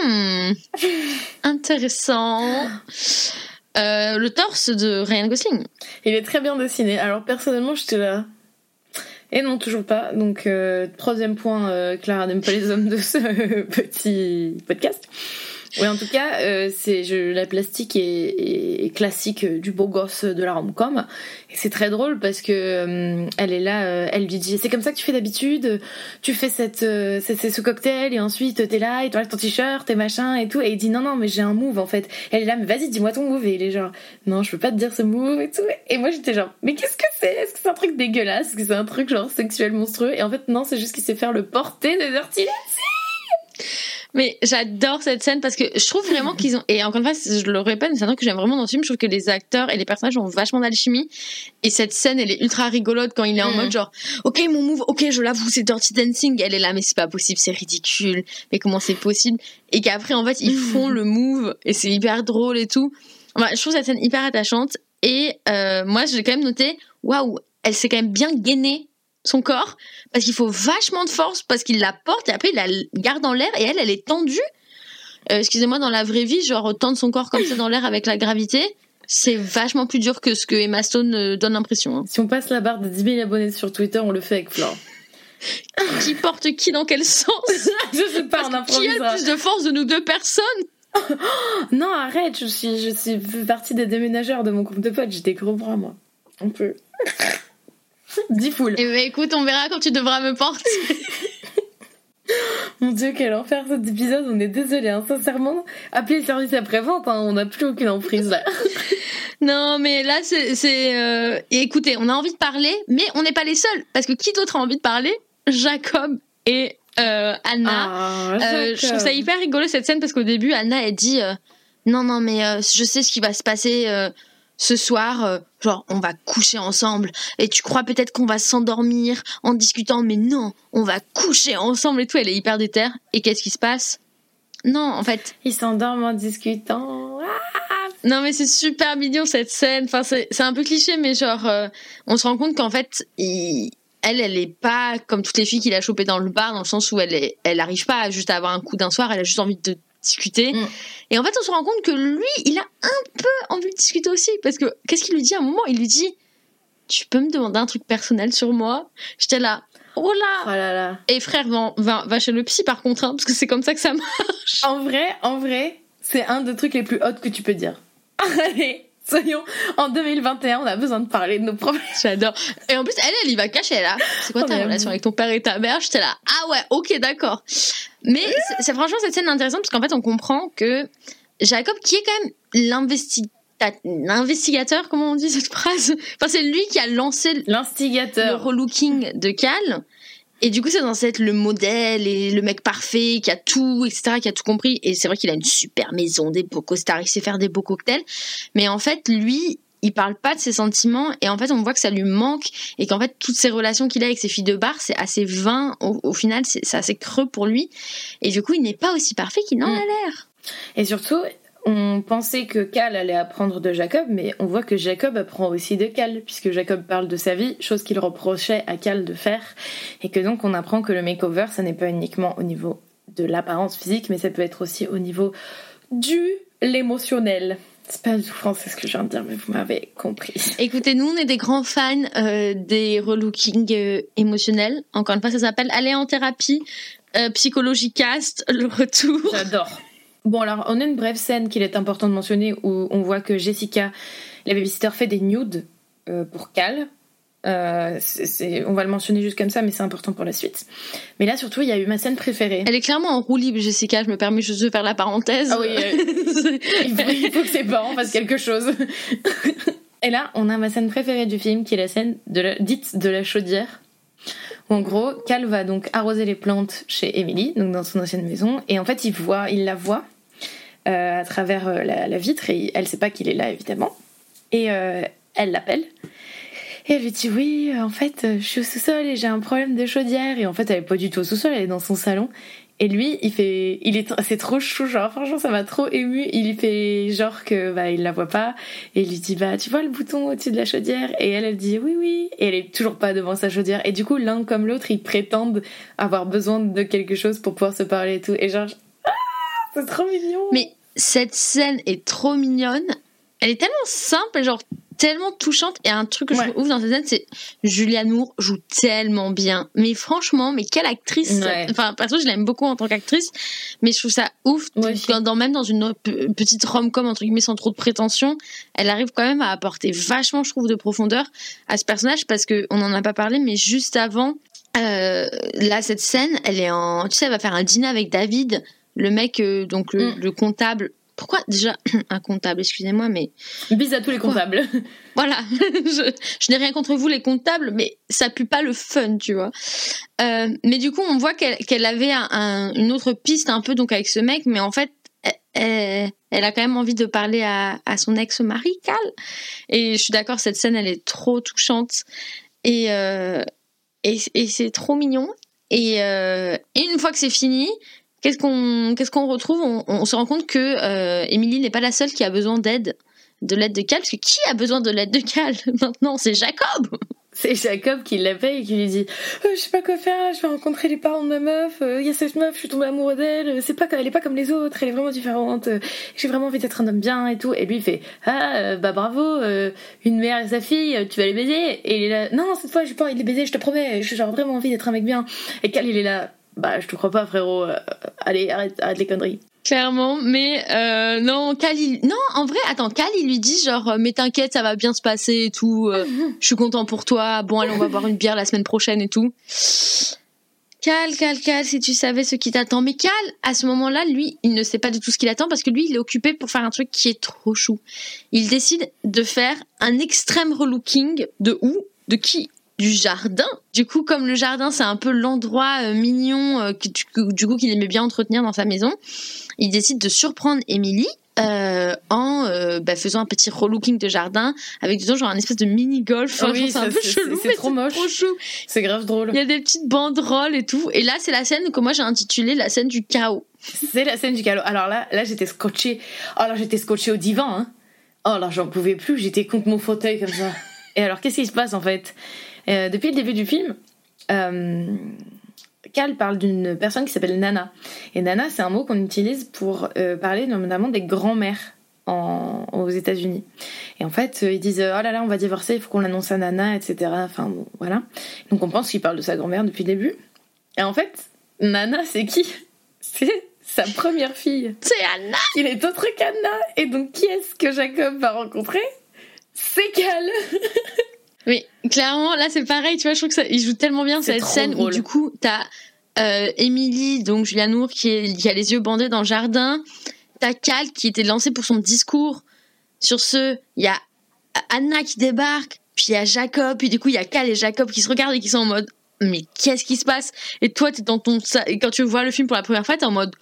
Intéressant. Le torse de Ryan Gosling. Il est très bien dessiné. Alors personnellement, j'étais là. Et non, toujours pas. Donc troisième point, Clara n'aime pas les hommes de ce petit podcast. Oui, en tout cas, la plastique est classique du beau gosse de la rom-com. Et c'est très drôle parce que elle est là, elle lui dit c'est comme ça que tu fais d'habitude, tu fais ce cocktail et ensuite t'es là et t'enlèves ton t-shirt et machin et tout. Et il dit non mais j'ai un move en fait. Et elle est là mais vas-y dis-moi ton move. Et il est genre non je peux pas te dire ce move et tout. Et moi j'étais genre mais qu'est-ce que c'est ? Est-ce que c'est un truc dégueulasse ? Est-ce que c'est un truc genre sexuel monstrueux ? Et en fait non, c'est juste qu'il sait faire le porté de Dirty Dancing. Mais j'adore cette scène parce que je trouve vraiment qu'ils ont... Et encore une fois, je le répète, c'est un truc que j'aime vraiment dans ce film. Je trouve que les acteurs et les personnages ont vachement d'alchimie. Et cette scène, elle est ultra rigolote quand il est en mode genre ok, mon move, ok, je l'avoue, c'est Dirty Dancing. Elle est là, mais c'est pas possible, c'est ridicule. Mais comment c'est possible ? Et qu'après, en fait, ils font le move et c'est hyper drôle et tout. Enfin, je trouve cette scène hyper attachante. Et moi, j'ai quand même noté, waouh, elle s'est quand même bien gainée son corps, parce qu'il faut vachement de force, parce qu'il la porte et après il la garde en l'air et elle est tendue. Excusez-moi, dans la vraie vie, genre tendre son corps comme ça dans l'air avec la gravité, c'est vachement plus dur que ce que Emma Stone donne l'impression. Hein. Si on passe la barre de 10 000 abonnés sur Twitter, on le fait avec Flore. Qui porte qui dans quel sens ? Je sais pas, on improvise. Qui a le plus de force de nous deux personnes ? Non, arrête, je suis partie des déménageurs de mon groupe de potes, j'ai des gros bras, moi. On peut... 10 foules. Eh ben écoute, on verra quand tu devras me porter. Mon Dieu, quel enfer cet épisode, on est désolé, hein, sincèrement. Appelez le service après-vente, hein, on n'a plus aucune emprise là. Non, mais là, et écoutez, on a envie de parler, mais on n'est pas les seuls. Parce que qui d'autre a envie de parler ? Jacob et Anna. Je trouve ça hyper rigolo cette scène parce qu'au début Anna elle dit non mais je sais ce qui va se passer ce soir, genre on va coucher ensemble et tu crois peut-être qu'on va s'endormir en discutant, mais non, on va coucher ensemble et tout. Elle est hyper déter. Et qu'est-ce qui se passe? Non, en fait ils s'endorment en discutant. Non mais c'est super mignon cette scène. Enfin c'est un peu cliché, mais genre on se rend compte qu'en fait elle est pas comme toutes les filles qu'il a chopées dans le bar, dans le sens où elle arrive pas juste à avoir un coup d'un soir, elle a juste envie de discuter. Et en fait, on se rend compte que lui, il a un peu envie de discuter aussi, parce que qu'est-ce qu'il lui dit à un moment? Il lui dit, tu peux me demander un truc personnel sur moi? J'étais là, oh là. Et frère, va chez le psy par contre, hein, parce que c'est comme ça que ça marche. En vrai, c'est un des trucs les plus hot que tu peux dire. Allez, soyons, en 2021, on a besoin de parler de nos problèmes. J'adore. Et en plus, elle y va cacher, là. C'est quoi ta relation avec ton père et ta mère? J'étais là, ah ouais, ok, d'accord. Mais c'est franchement, cette scène est intéressante parce qu'en fait, on comprend que Jacob, qui est quand même l'investigateur, comment on dit cette phrase? Enfin, c'est lui qui a lancé l'instigateur, le relooking de Cal. Et du coup, c'est censé être le modèle et le mec parfait qui a tout, etc., qui a tout compris. Et c'est vrai qu'il a une super maison, des beaux costards, il sait faire des beaux cocktails. Mais en fait, lui, il parle pas de ses sentiments. Et en fait, on voit que ça lui manque. Et qu'en fait, toutes ces relations qu'il a avec ses filles de bar, c'est assez vain. Au final, c'est assez creux pour lui. Et du coup, il n'est pas aussi parfait qu'il n'en a l'air. Et surtout, on pensait que Cal allait apprendre de Jacob, mais on voit que Jacob apprend aussi de Cal, puisque Jacob parle de sa vie, chose qu'il reprochait à Cal de faire, et que donc on apprend que le makeover, ça n'est pas uniquement au niveau de l'apparence physique, mais ça peut être aussi au niveau l'émotionnel. C'est pas du tout français ce que je viens de dire, mais vous m'avez compris. Écoutez, nous on est des grands fans des relookings émotionnels. Encore une fois, ça s'appelle Aller en thérapie, Psychologie Cast, le retour. J'adore. Bon, alors, on a une brève scène qu'il est important de mentionner où on voit que Jessica, la babysitter, fait des nudes pour Cal. On va le mentionner juste comme ça, mais c'est important pour la suite. Mais là, surtout, il y a eu ma scène préférée. Elle est clairement en roue libre, Jessica. Je me permets juste de faire la parenthèse. Ah oui, il faut que ses parents fassent quelque chose. Et là, on a ma scène préférée du film, qui est la scène dite de la chaudière. En gros, Cal va donc arroser les plantes chez Emily, donc dans son ancienne maison, et en fait, il la voit à travers la vitre, et elle sait pas qu'il est là, évidemment. Et elle l'appelle, et elle lui dit oui, en fait, je suis au sous-sol et j'ai un problème de chaudière. Et en fait, elle est pas du tout au sous-sol, elle est dans son salon. Et lui, c'est trop chou, genre, franchement, ça m'a trop ému. Il fait genre que, il la voit pas. Et il lui dit, tu vois le bouton au-dessus de la chaudière? Et elle dit, oui. Et elle est toujours pas devant sa chaudière. Et du coup, l'un comme l'autre, ils prétendent avoir besoin de quelque chose pour pouvoir se parler et tout. Et genre, c'est trop mignon. Mais cette scène est trop mignonne. Elle est tellement simple, genre, tellement touchante. Et un truc que je trouve ouf dans cette scène, c'est Julianne Moore joue tellement bien. Mais franchement, mais quelle actrice. Enfin, perso, je l'aime beaucoup en tant qu'actrice, mais je trouve ça ouf. Même dans une petite rom-com, entre guillemets, sans trop de prétention, elle arrive quand même à apporter vachement, je trouve, de profondeur à ce personnage, parce qu'on en a pas parlé, mais juste avant, là, cette scène, elle est elle va faire un dîner avec David, le mec, le comptable. Pourquoi déjà un comptable, excusez-moi, mais... Bise à tous les comptables. Voilà, je n'ai rien contre vous les comptables, mais ça pue pas le fun, tu vois. Mais du coup, on voit qu'elle avait une autre piste un peu donc avec ce mec, mais en fait, elle a quand même envie de parler à son ex-mari, Cal. Et je suis d'accord, cette scène, elle est trop touchante. Et c'est trop mignon. Et une fois que c'est fini... Qu'est-ce qu'on retrouve? On se rend compte que Emily n'est pas la seule qui a besoin de l'aide de Cal, parce que qui a besoin de l'aide de Cal maintenant? C'est Jacob. C'est Jacob qui l'appelle et qui lui dit je sais pas quoi faire, je vais rencontrer les parents de ma meuf, il y a cette meuf, je suis tombée amoureux d'elle, elle est pas comme les autres, elle est vraiment différente, j'ai vraiment envie d'être un homme bien et tout. Et lui il fait bravo, une mère et sa fille, tu vas les baiser. Et il est là, non, cette fois j'ai pas envie de les baiser, je te promets, j'ai genre vraiment envie d'être un mec bien. Et Cal il est là, je te crois pas, frérot. Allez, arrête les conneries. Clairement, mais non, Cal, Cal, il lui dit genre, mais t'inquiète, ça va bien se passer et tout. Je suis content pour toi. Bon, allez, on va boire une bière la semaine prochaine et tout. Cal, si tu savais ce qui t'attend. Mais Cal, à ce moment-là, lui, il ne sait pas du tout ce qu'il attend, parce que lui, il est occupé pour faire un truc qui est trop chou. Il décide de faire un extrême relooking de qui? du jardin. Du coup, comme le jardin, c'est un peu l'endroit mignon du coup qu'il aimait bien entretenir dans sa maison, il décide de surprendre Emily en faisant un petit relooking de jardin avec disons genre un espèce de mini golf. Oui, c'est un peu chelou, c'est trop moche. Trop chou. C'est grave drôle. Il y a des petites banderoles et tout. Et là, c'est la scène que moi j'ai intitulée la scène du chaos. C'est la scène du chaos. Alors là j'étais scotchée. Alors j'étais scotchée au divan. Hein. Oh là, j'en pouvais plus. J'étais contre mon fauteuil comme ça. Et alors, qu'est-ce qui se passe en fait ? Depuis le début du film, Cal parle d'une personne qui s'appelle Nana. Et Nana, c'est un mot qu'on utilise pour parler notamment des grands-mères aux États-Unis. Et en fait, ils disent oh là là, on va divorcer, il faut qu'on l'annonce à Nana, etc. Enfin bon, voilà. Donc on pense qu'il parle de sa grand-mère depuis le début. Et en fait, Nana, c'est qui ? C'est sa première fille. C'est Anna. Il est autre qu'Anna. Et donc, qui est-ce que Jacob va rencontrer ? C'est Cal. Oui, clairement, là c'est pareil, tu vois, je trouve que il joue tellement bien cette scène drôle. Où du coup, t'as Emily, donc Julianne Moore, qui a les yeux bandés dans le jardin. T'as Cal qui était lancé pour son discours. Sur ce, il y a Anna qui débarque, puis il y a Jacob, puis du coup, il y a Cal et Jacob qui se regardent et qui sont en mode mais qu'est-ce qui se passe ? Et toi, t'es dans et quand tu vois le film pour la première fois, t'es en mode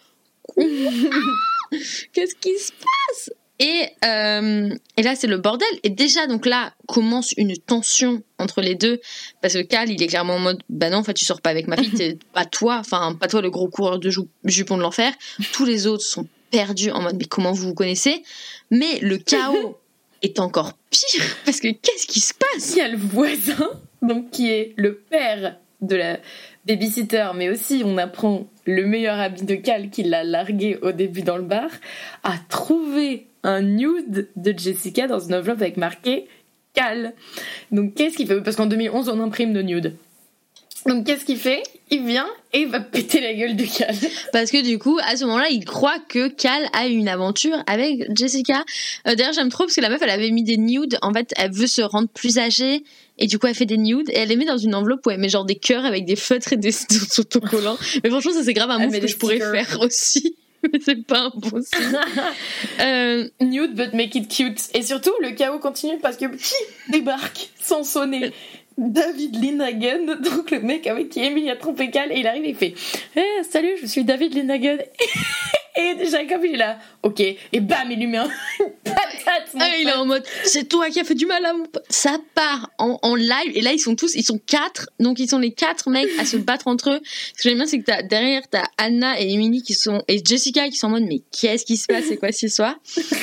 qu'est-ce qui se passe ? Et là, c'est le bordel. Et déjà, donc là, commence une tension entre les deux. Parce que Cal, il est clairement en mode bah non, en fait, tu sors pas avec ma fille, t'es pas toi, le gros coureur de jupons de l'enfer. Tous les autres sont perdus en mode mais comment vous connaissez ? Mais le chaos est encore pire. Parce que qu'est-ce qui se passe ? Il y a le voisin, donc qui est le père de la babysitter, mais aussi on apprend le meilleur ami de Cal qui l'a largué au début dans le bar, a trouvé un nude de Jessica dans une enveloppe avec marqué Cal. Donc qu'est-ce qu'il fait ? Parce qu'en 2011 on imprime nos nudes. Donc qu'est-ce qu'il fait ? Il vient et il va péter la gueule de Cal. Parce que du coup, à ce moment-là, il croit que Cal a une aventure avec Jessica. D'ailleurs, j'aime trop parce que la meuf, elle avait mis des nudes. En fait, elle veut se rendre plus âgée. Et du coup, elle fait des nudes. Et elle les met dans une enveloppe où elle met genre des cœurs avec des feutres et des autocollants. Mais franchement, ça c'est grave un move que je pourrais faire aussi. Mais c'est pas impossible. Nude, but make it cute. Et surtout, le chaos continue parce que qui débarque sans sonner ? David Linagan, donc le mec avec qui Emily a trompé Cal, et il arrive et il fait salut, je suis David Linagan. Et Jacob il est là, ok, et bam, il lui met une patate. Il est en mode c'est toi qui as fait du mal à mon pote. Ça part en live, et là ils sont 4, donc ils sont les 4 mecs à se battre entre eux. Ce que j'aime bien, c'est que derrière t'as Anna et Emily et Jessica qui sont en mode mais qu'est-ce qui se passe, c'est quoi cette histoire?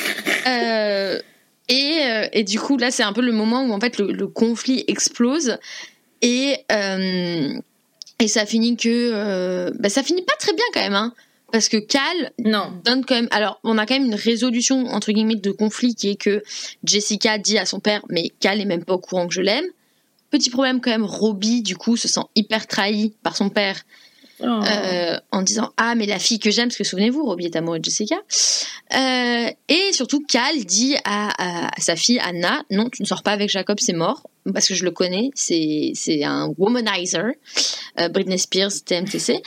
Et du coup, là, c'est un peu le moment où en fait le conflit explose et ça finit ça finit pas très bien quand même, hein, parce que Cal donne quand même. Alors, on a quand même une résolution entre guillemets de conflit qui est que Jessica dit à son père, mais Cal est même pas au courant que je l'aime. Petit problème quand même, Robbie du coup se sent hyper trahi par son père. En disant mais la fille que j'aime, parce que souvenez-vous, Robbie est amoureux de Jessica, et surtout Cal dit à sa fille Anna, non, tu ne sors pas avec Jacob, c'est mort, parce que je le connais, c'est un womanizer, Britney Spears, TMTC,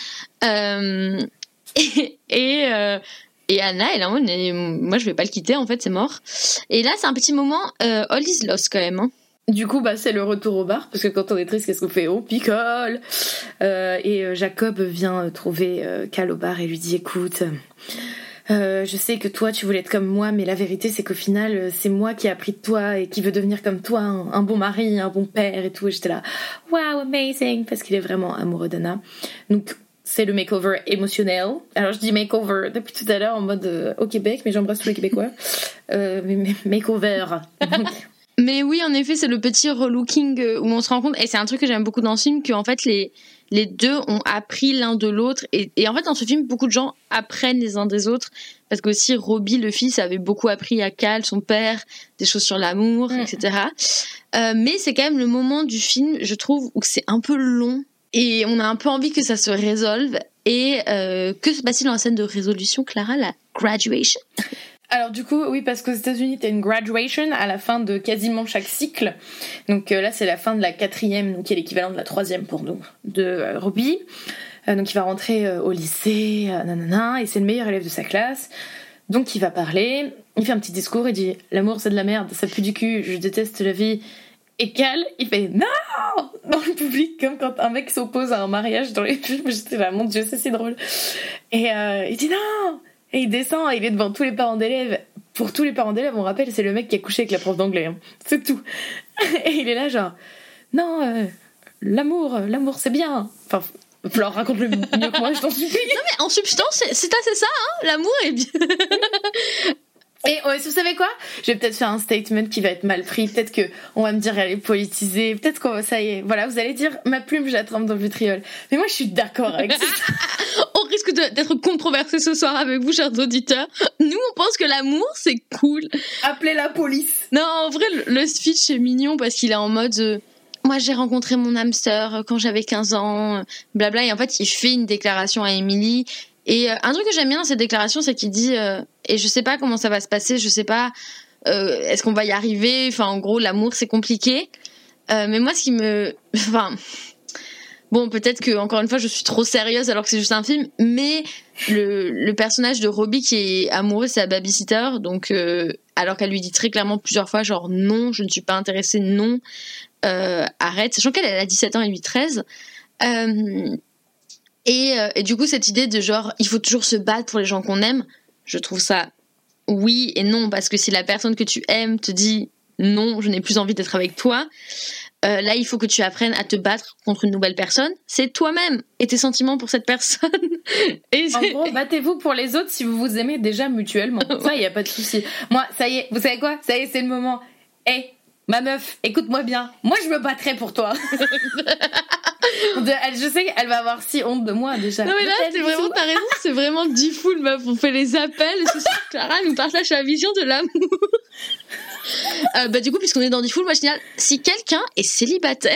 et Anna elle est en mode moi je vais pas le quitter, en fait c'est mort. Et là c'est un petit moment all is lost quand même, hein. Du coup, c'est le retour au bar, parce que quand on est triste, qu'est-ce qu'on fait ? On picole. Et Jacob vient trouver Cal au bar et lui dit écoute, je sais que toi tu voulais être comme moi, mais la vérité c'est qu'au final c'est moi qui ai appris de toi et qui veut devenir comme toi, un bon mari, un bon père et tout. Et j'étais là wow, amazing, parce qu'il est vraiment amoureux d'Anna. Donc c'est le makeover émotionnel. Alors je dis makeover depuis tout à l'heure en mode au Québec, mais j'embrasse tous les Québécois. Makeover. Mais oui, en effet, c'est le petit relooking où on se rend compte, et c'est un truc que j'aime beaucoup dans ce film, qu'en fait les deux ont appris l'un de l'autre, et en fait dans ce film beaucoup de gens apprennent les uns des autres, parce que aussi Robbie le fils avait beaucoup appris à Cal, son père, des choses sur l'amour, etc. Mais c'est quand même le moment du film, je trouve, où c'est un peu long et on a un peu envie que ça se résolve. Et que se passe-t-il dans la scène de résolution, Clara, la graduation? Alors du coup, oui, parce qu'aux États-Unis, t'as une graduation à la fin de quasiment chaque cycle. Donc là, c'est la fin de la 4e, donc qui est l'équivalent de la 3e pour nous, de Robbie. Donc il va rentrer au lycée, et c'est le meilleur élève de sa classe. Donc il va parler, il fait un petit discours, il dit « L'amour, c'est de la merde, ça pue du cul, je déteste la vie. Et Cal, il fait non dans le public, comme quand un mec s'oppose à un mariage dans les films. J'étais là, mon Dieu, c'est si drôle. Et il dit non. Et il descend, et il est devant tous les parents d'élèves. Pour tous les parents d'élèves, on rappelle, c'est le mec qui a couché avec la prof d'anglais. Hein. C'est tout. Et il est là genre non, l'amour c'est bien. Enfin, Flore, raconte-le mieux que moi, je t'en supplie. Non mais en substance, c'est assez ça, hein. L'amour est bien. Et vous savez quoi ? Je vais peut-être faire un statement qui va être mal pris. Peut-être que on va me dire elle est politisée. Peut-être que ça y est. Voilà, vous allez dire ma plume, je la trempe dans le vitriol. Mais moi, je suis d'accord avec ça. On risque d'être controversé ce soir avec vous, chers auditeurs. Nous, on pense que l'amour, c'est cool. Appelez la police. Non, en vrai, le speech est mignon parce qu'il est en mode... moi, j'ai rencontré mon âme sœur quand j'avais 15 ans, blabla. Et en fait, il fait une déclaration à Emily. Et un truc que j'aime bien dans cette déclaration, c'est qu'il dit et je sais pas comment ça va se passer, je sais pas est-ce qu'on va y arriver. Enfin, en gros, l'amour c'est compliqué. Mais moi, ce qui me, enfin, bon, peut-être que encore une fois, je suis trop sérieuse alors que c'est juste un film. Mais le personnage de Robbie qui est amoureux, c'est la babysitter. Donc, alors qu'elle lui dit très clairement plusieurs fois, genre non, je ne suis pas intéressée, non, arrête. Sachant qu'elle a 17 ans et lui 13. Et du coup, cette idée de genre, il faut toujours se battre pour les gens qu'on aime, je trouve ça oui et non, parce que si la personne que tu aimes te dit non, je n'ai plus envie d'être avec toi, là, il faut que tu apprennes à te battre contre une nouvelle personne. C'est toi-même et tes sentiments pour cette personne. Et en gros, battez-vous pour les autres si vous vous aimez déjà mutuellement. Ça, il n'y a pas de souci. Moi, ça y est, vous savez quoi ? Ça y est, c'est le moment. Hey, ma meuf, écoute-moi bien. Moi, je me battrai pour toi. Je sais qu'elle va avoir si honte de moi déjà. Non mais là c'est vraiment, t'as raison, c'est vraiment D-Fool meuf, on fait les appels et tout ça. Clara nous partage la vision de l'amour. Bah du coup, puisqu'on est dans D-Fool, moi je signale, si quelqu'un est célibataire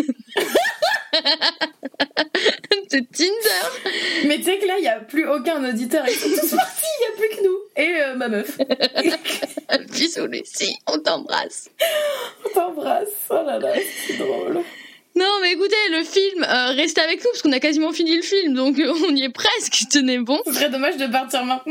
c'est Tinder. Mais tu sais que là il n'y a plus aucun auditeur, ils sont tous partis, il n'y a plus que nous et ma meuf. Bisous Lucie, on t'embrasse. On t'embrasse, oh là là, c'est drôle. Non mais écoutez, le film, restez avec nous parce qu'on a quasiment fini le film, donc on y est presque, tenez bon. Ce serait dommage de partir maintenant.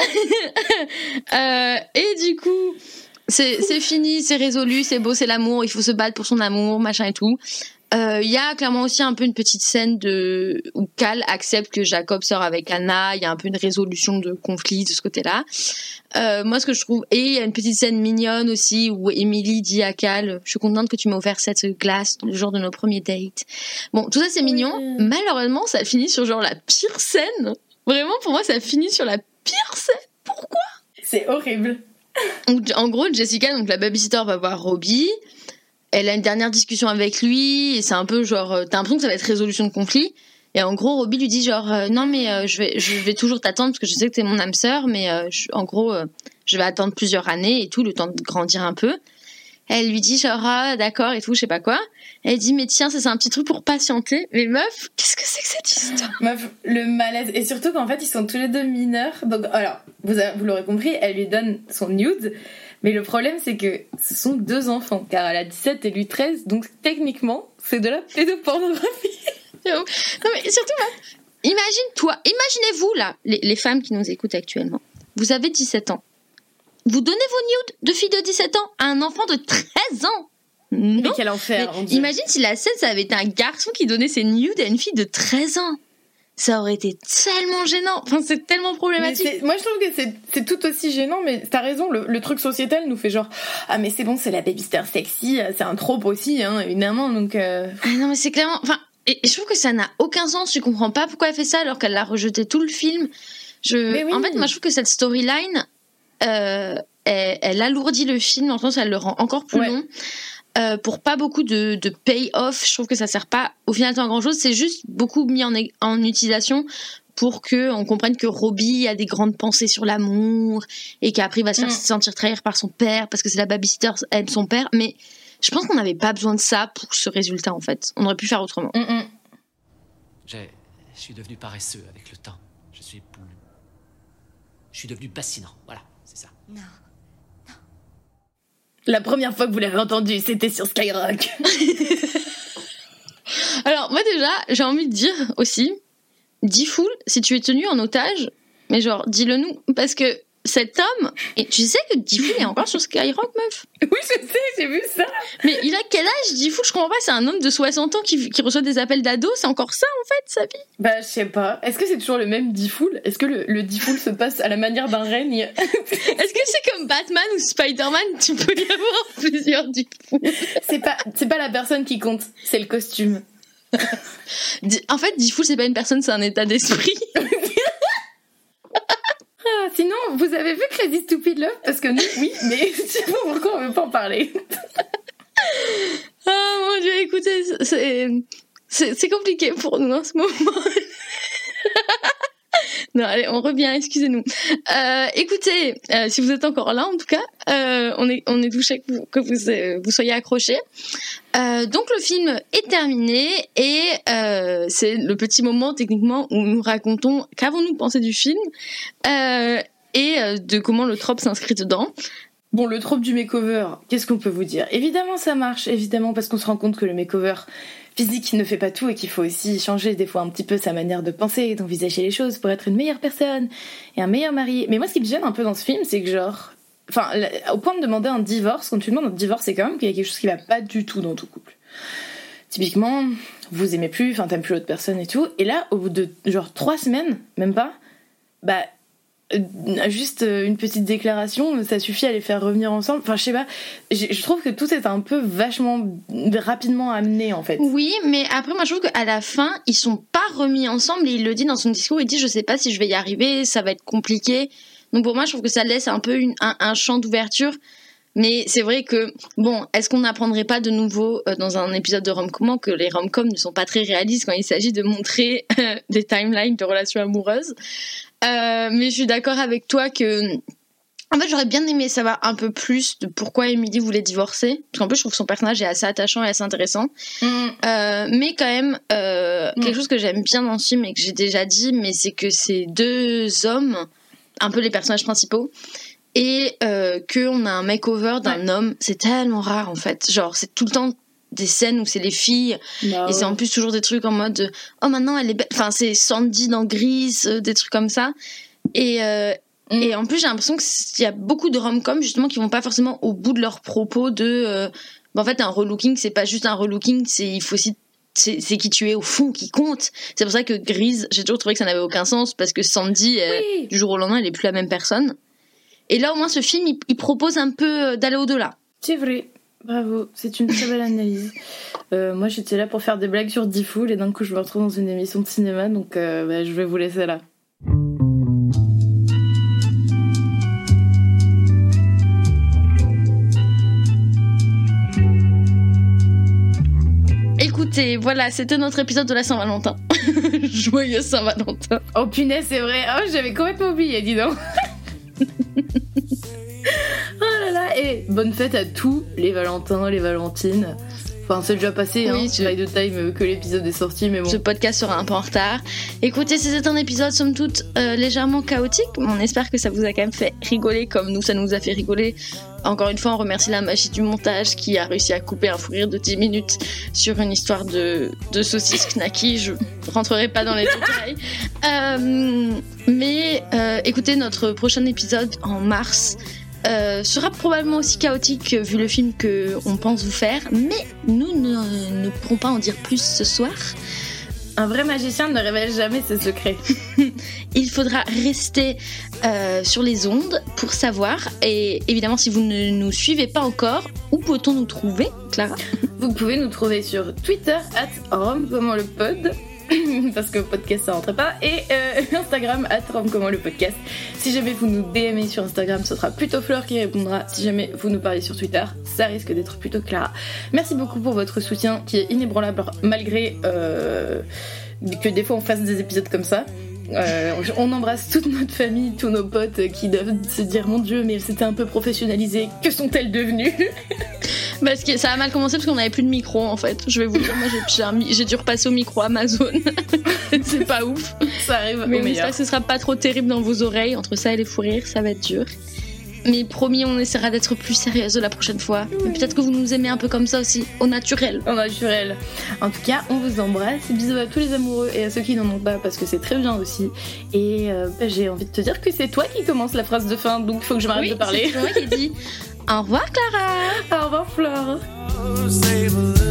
Et du coup, c'est fini, c'est résolu, c'est beau, c'est l'amour, il faut se battre pour son amour, machin et tout. Il y a clairement aussi un peu une petite scène où Cal accepte que Jacob sort avec Anna. Il y a un peu une résolution de conflit de ce côté-là. Moi, ce que je trouve, et il y a une petite scène mignonne aussi où Emily dit à Cal, je suis contente que tu m'as offert cette glace le jour de nos premiers dates. Bon, tout ça c'est mignon. Malheureusement, ça finit sur genre la pire scène. Vraiment, pour moi, ça finit sur la pire scène. Pourquoi ? C'est horrible. En gros, Jessica, donc la babysitter, va voir Robbie. Elle a une dernière discussion avec lui et c'est un peu genre t'as l'impression que ça va être résolution de conflit et en gros Robbie lui dit genre non mais je vais toujours t'attendre parce que je sais que t'es mon âme sœur mais en gros je vais attendre plusieurs années et tout le temps de grandir un peu. Elle lui dit genre ah d'accord et tout je sais pas quoi. Elle dit mais tiens ça c'est un petit truc pour patienter. Mais meuf qu'est-ce que c'est que cette histoire? Meuf le malaise et surtout qu'en fait ils sont tous les deux mineurs donc alors vous l'aurez compris elle lui donne son nude. Mais le problème, c'est que ce sont 2 enfants, car elle a 17 et lui 13, donc techniquement, c'est de la pédopornographie. Non mais surtout, imaginez-vous là, les femmes qui nous écoutent actuellement. Vous avez 17 ans. Vous donnez vos nudes de filles de 17 ans à un enfant de 13 ans. Non. Mais quel enfer, mon Dieu. Imagine si la scène, ça avait été un garçon qui donnait ses nudes à une fille de 13 ans. Ça aurait été tellement gênant. Enfin, c'est tellement problématique. Moi, je trouve que c'est tout aussi gênant, mais t'as raison, le truc sociétal nous fait genre, ah, mais c'est bon, c'est la babysitter sexy, c'est un trope aussi, hein, évidemment, donc Ah non, mais c'est clairement, enfin, et je trouve que ça n'a aucun sens, je comprends pas pourquoi elle fait ça alors qu'elle l'a rejeté tout le film. Mais oui. En fait, moi, je trouve que cette storyline, elle alourdit le film, en sens, elle le rend encore plus long. Pour pas beaucoup de pay-off, je trouve que ça sert pas au final à grand chose, c'est juste beaucoup mis en utilisation pour que on comprenne que Robbie a des grandes pensées sur l'amour et qu'après il va se sentir trahir par son père parce que c'est la babysitter aime son père, mais je pense qu'on n'avait pas besoin de ça pour ce résultat en fait, on aurait pu faire autrement. Je suis devenu paresseux avec le temps, je suis devenu fascinant, voilà, c'est ça. Non. La première fois que vous l'avez entendu, c'était sur Skyrock. Alors, moi déjà, j'ai envie de dire aussi, D-Fool, si tu es tenu en otage, mais genre, dis-le nous, parce que cet homme, et tu sais que Diffoul est encore sur Skyrock, meuf. Oui, je sais, j'ai vu ça. Mais il a quel âge, Diffoul? Je comprends pas, c'est un homme de 60 ans qui reçoit des appels d'ados, c'est encore ça, en fait, sa vie? Bah, je sais pas. Est-ce que c'est toujours le même Diffoul? Est-ce que le Diffoul se passe à la manière d'un règne? Est-ce que c'est comme Batman ou Spider-Man, tu peux y avoir plusieurs Diffoul? C'est pas la personne qui compte, c'est le costume. En fait, Diffoul, c'est pas une personne, c'est un état d'esprit. Ah, sinon, vous avez vu Crazy Stupid Love? Parce que nous, oui, mais je sais pas pourquoi on veut pas en parler. Ah mon Dieu, écoutez, c'est compliqué pour nous en ce moment. Non, allez, on revient, excusez-nous. Écoutez, si vous êtes encore là, en tout cas, on est touchés que vous soyez accrochés. Donc le film est terminé et c'est le petit moment techniquement où nous racontons qu'avons-nous pensé du film et de comment le trope s'inscrit dedans. Bon, le trope du makeover, qu'est-ce qu'on peut vous dire? Évidemment, ça marche, évidemment, parce qu'on se rend compte que le makeover physique ne fait pas tout et qu'il faut aussi changer des fois un petit peu sa manière de penser et d'envisager les choses pour être une meilleure personne et un meilleur mari. Mais moi, ce qui me gêne un peu dans ce film, c'est que genre... Enfin, au point de demander un divorce, quand tu demandes un divorce, c'est quand même qu'il y a quelque chose qui va pas du tout dans ton couple. Typiquement, vous aimez plus, enfin t'aimes plus l'autre personne et tout, et là, au bout de genre 3 semaines, même pas, bah... juste une petite déclaration, ça suffit à les faire revenir ensemble. Enfin, je sais pas, je trouve que tout est un peu vachement rapidement amené en fait. Oui, mais après moi je trouve qu'à la fin ils sont pas remis ensemble et il le dit dans son discours, il dit je sais pas si je vais y arriver, ça va être compliqué. Donc pour moi je trouve que ça laisse un peu un champ d'ouverture. Mais c'est vrai que, bon, est-ce qu'on n'apprendrait pas de nouveau dans un épisode de rom-com que les rom-coms ne sont pas très réalistes quand il s'agit de montrer des timelines de relations amoureuses. Mais je suis d'accord avec toi que... En fait, j'aurais bien aimé savoir un peu plus de pourquoi Emily voulait divorcer. Parce qu'en plus, je trouve que son personnage est assez attachant et assez intéressant. Mais quand même, quelque chose que j'aime bien dans ce film et que j'ai déjà dit, mais c'est que ces 2 hommes, un peu les personnages principaux, et qu'on a un makeover d'un homme, c'est tellement rare en fait. Genre, c'est tout le temps des scènes où c'est les filles, et c'est en plus toujours des trucs en mode oh maintenant elle est belle, enfin c'est Sandy dans Grease, des trucs comme ça. Et en plus j'ai l'impression qu'il y a beaucoup de rom-com justement qui vont pas forcément au bout de leurs propos de en fait un relooking c'est pas juste un relooking, il faut aussi c'est qui tu es au fond qui compte. C'est pour ça que Grease, j'ai toujours trouvé que ça n'avait aucun sens parce que Sandy du jour au lendemain elle est plus la même personne. Et là, au moins, ce film, il propose un peu d'aller au-delà. C'est vrai. Bravo. C'est une très belle analyse. Moi, j'étais là pour faire des blagues sur Diffoul et d'un coup, je me retrouve dans une émission de cinéma, donc je vais vous laisser là. Écoutez, voilà, c'était notre épisode de la Saint-Valentin. Joyeux Saint-Valentin. Oh punaise, c'est vrai. Oh, j'avais complètement oublié, dis donc. Oh là là, et bonne fête à tous les Valentins, les Valentines. Enfin, c'est déjà passé, oui, by the time que l'épisode est sorti, mais bon. Ce podcast sera un peu en retard. Écoutez, c'était un épisode somme toute légèrement chaotique, mais on espère que ça vous a quand même fait rigoler comme nous, ça nous a fait rigoler. Encore une fois, on remercie la magie du montage qui a réussi à couper un fou rire de 10 minutes sur une histoire de saucisse knacky. Je rentrerai pas dans les détails. Mais écoutez, notre prochain épisode en mars sera probablement aussi chaotique vu le film qu'on pense vous faire, mais nous ne pourrons pas en dire plus ce soir. Un vrai magicien ne révèle jamais ses secrets. Il faudra rester sur les ondes pour savoir. Et évidemment, si vous ne nous suivez pas encore, où peut-on nous trouver, Clara ? Vous pouvez nous trouver sur Twitter @romcommentlepod parce que podcast ça rentrait pas, et Instagram @romcommentlepodcast. Si jamais vous nous DMez sur Instagram, ce sera plutôt Fleur qui répondra. Si jamais vous nous parlez sur Twitter, ça risque d'être plutôt Clara. Merci beaucoup pour votre soutien qui est inébranlable malgré que des fois on fasse des épisodes comme ça. On embrasse toute notre famille, tous nos potes qui doivent se dire mon Dieu, mais c'était un peu professionnalisé, que sont-elles devenues? Parce que ça a mal commencé parce qu'on n'avait plus de micro en fait. Je vais vous dire, moi j'ai dû repasser au micro Amazon. C'est pas ouf. Ça arrive. Mais on espère que ce sera pas trop terrible dans vos oreilles. Entre ça et les fous rires, ça va être dur. Mais promis, on essaiera d'être plus sérieuse la prochaine fois. Mais peut-être que vous nous aimez un peu comme ça aussi, au naturel. Au naturel. En tout cas, on vous embrasse. Bisous à tous les amoureux et à ceux qui n'en ont pas, parce que c'est très bien aussi. Et j'ai envie de te dire que c'est toi qui commence la phrase de fin, donc il faut que je m'arrête de parler. C'est moi qui ai dit au revoir Clara. Au revoir Flore.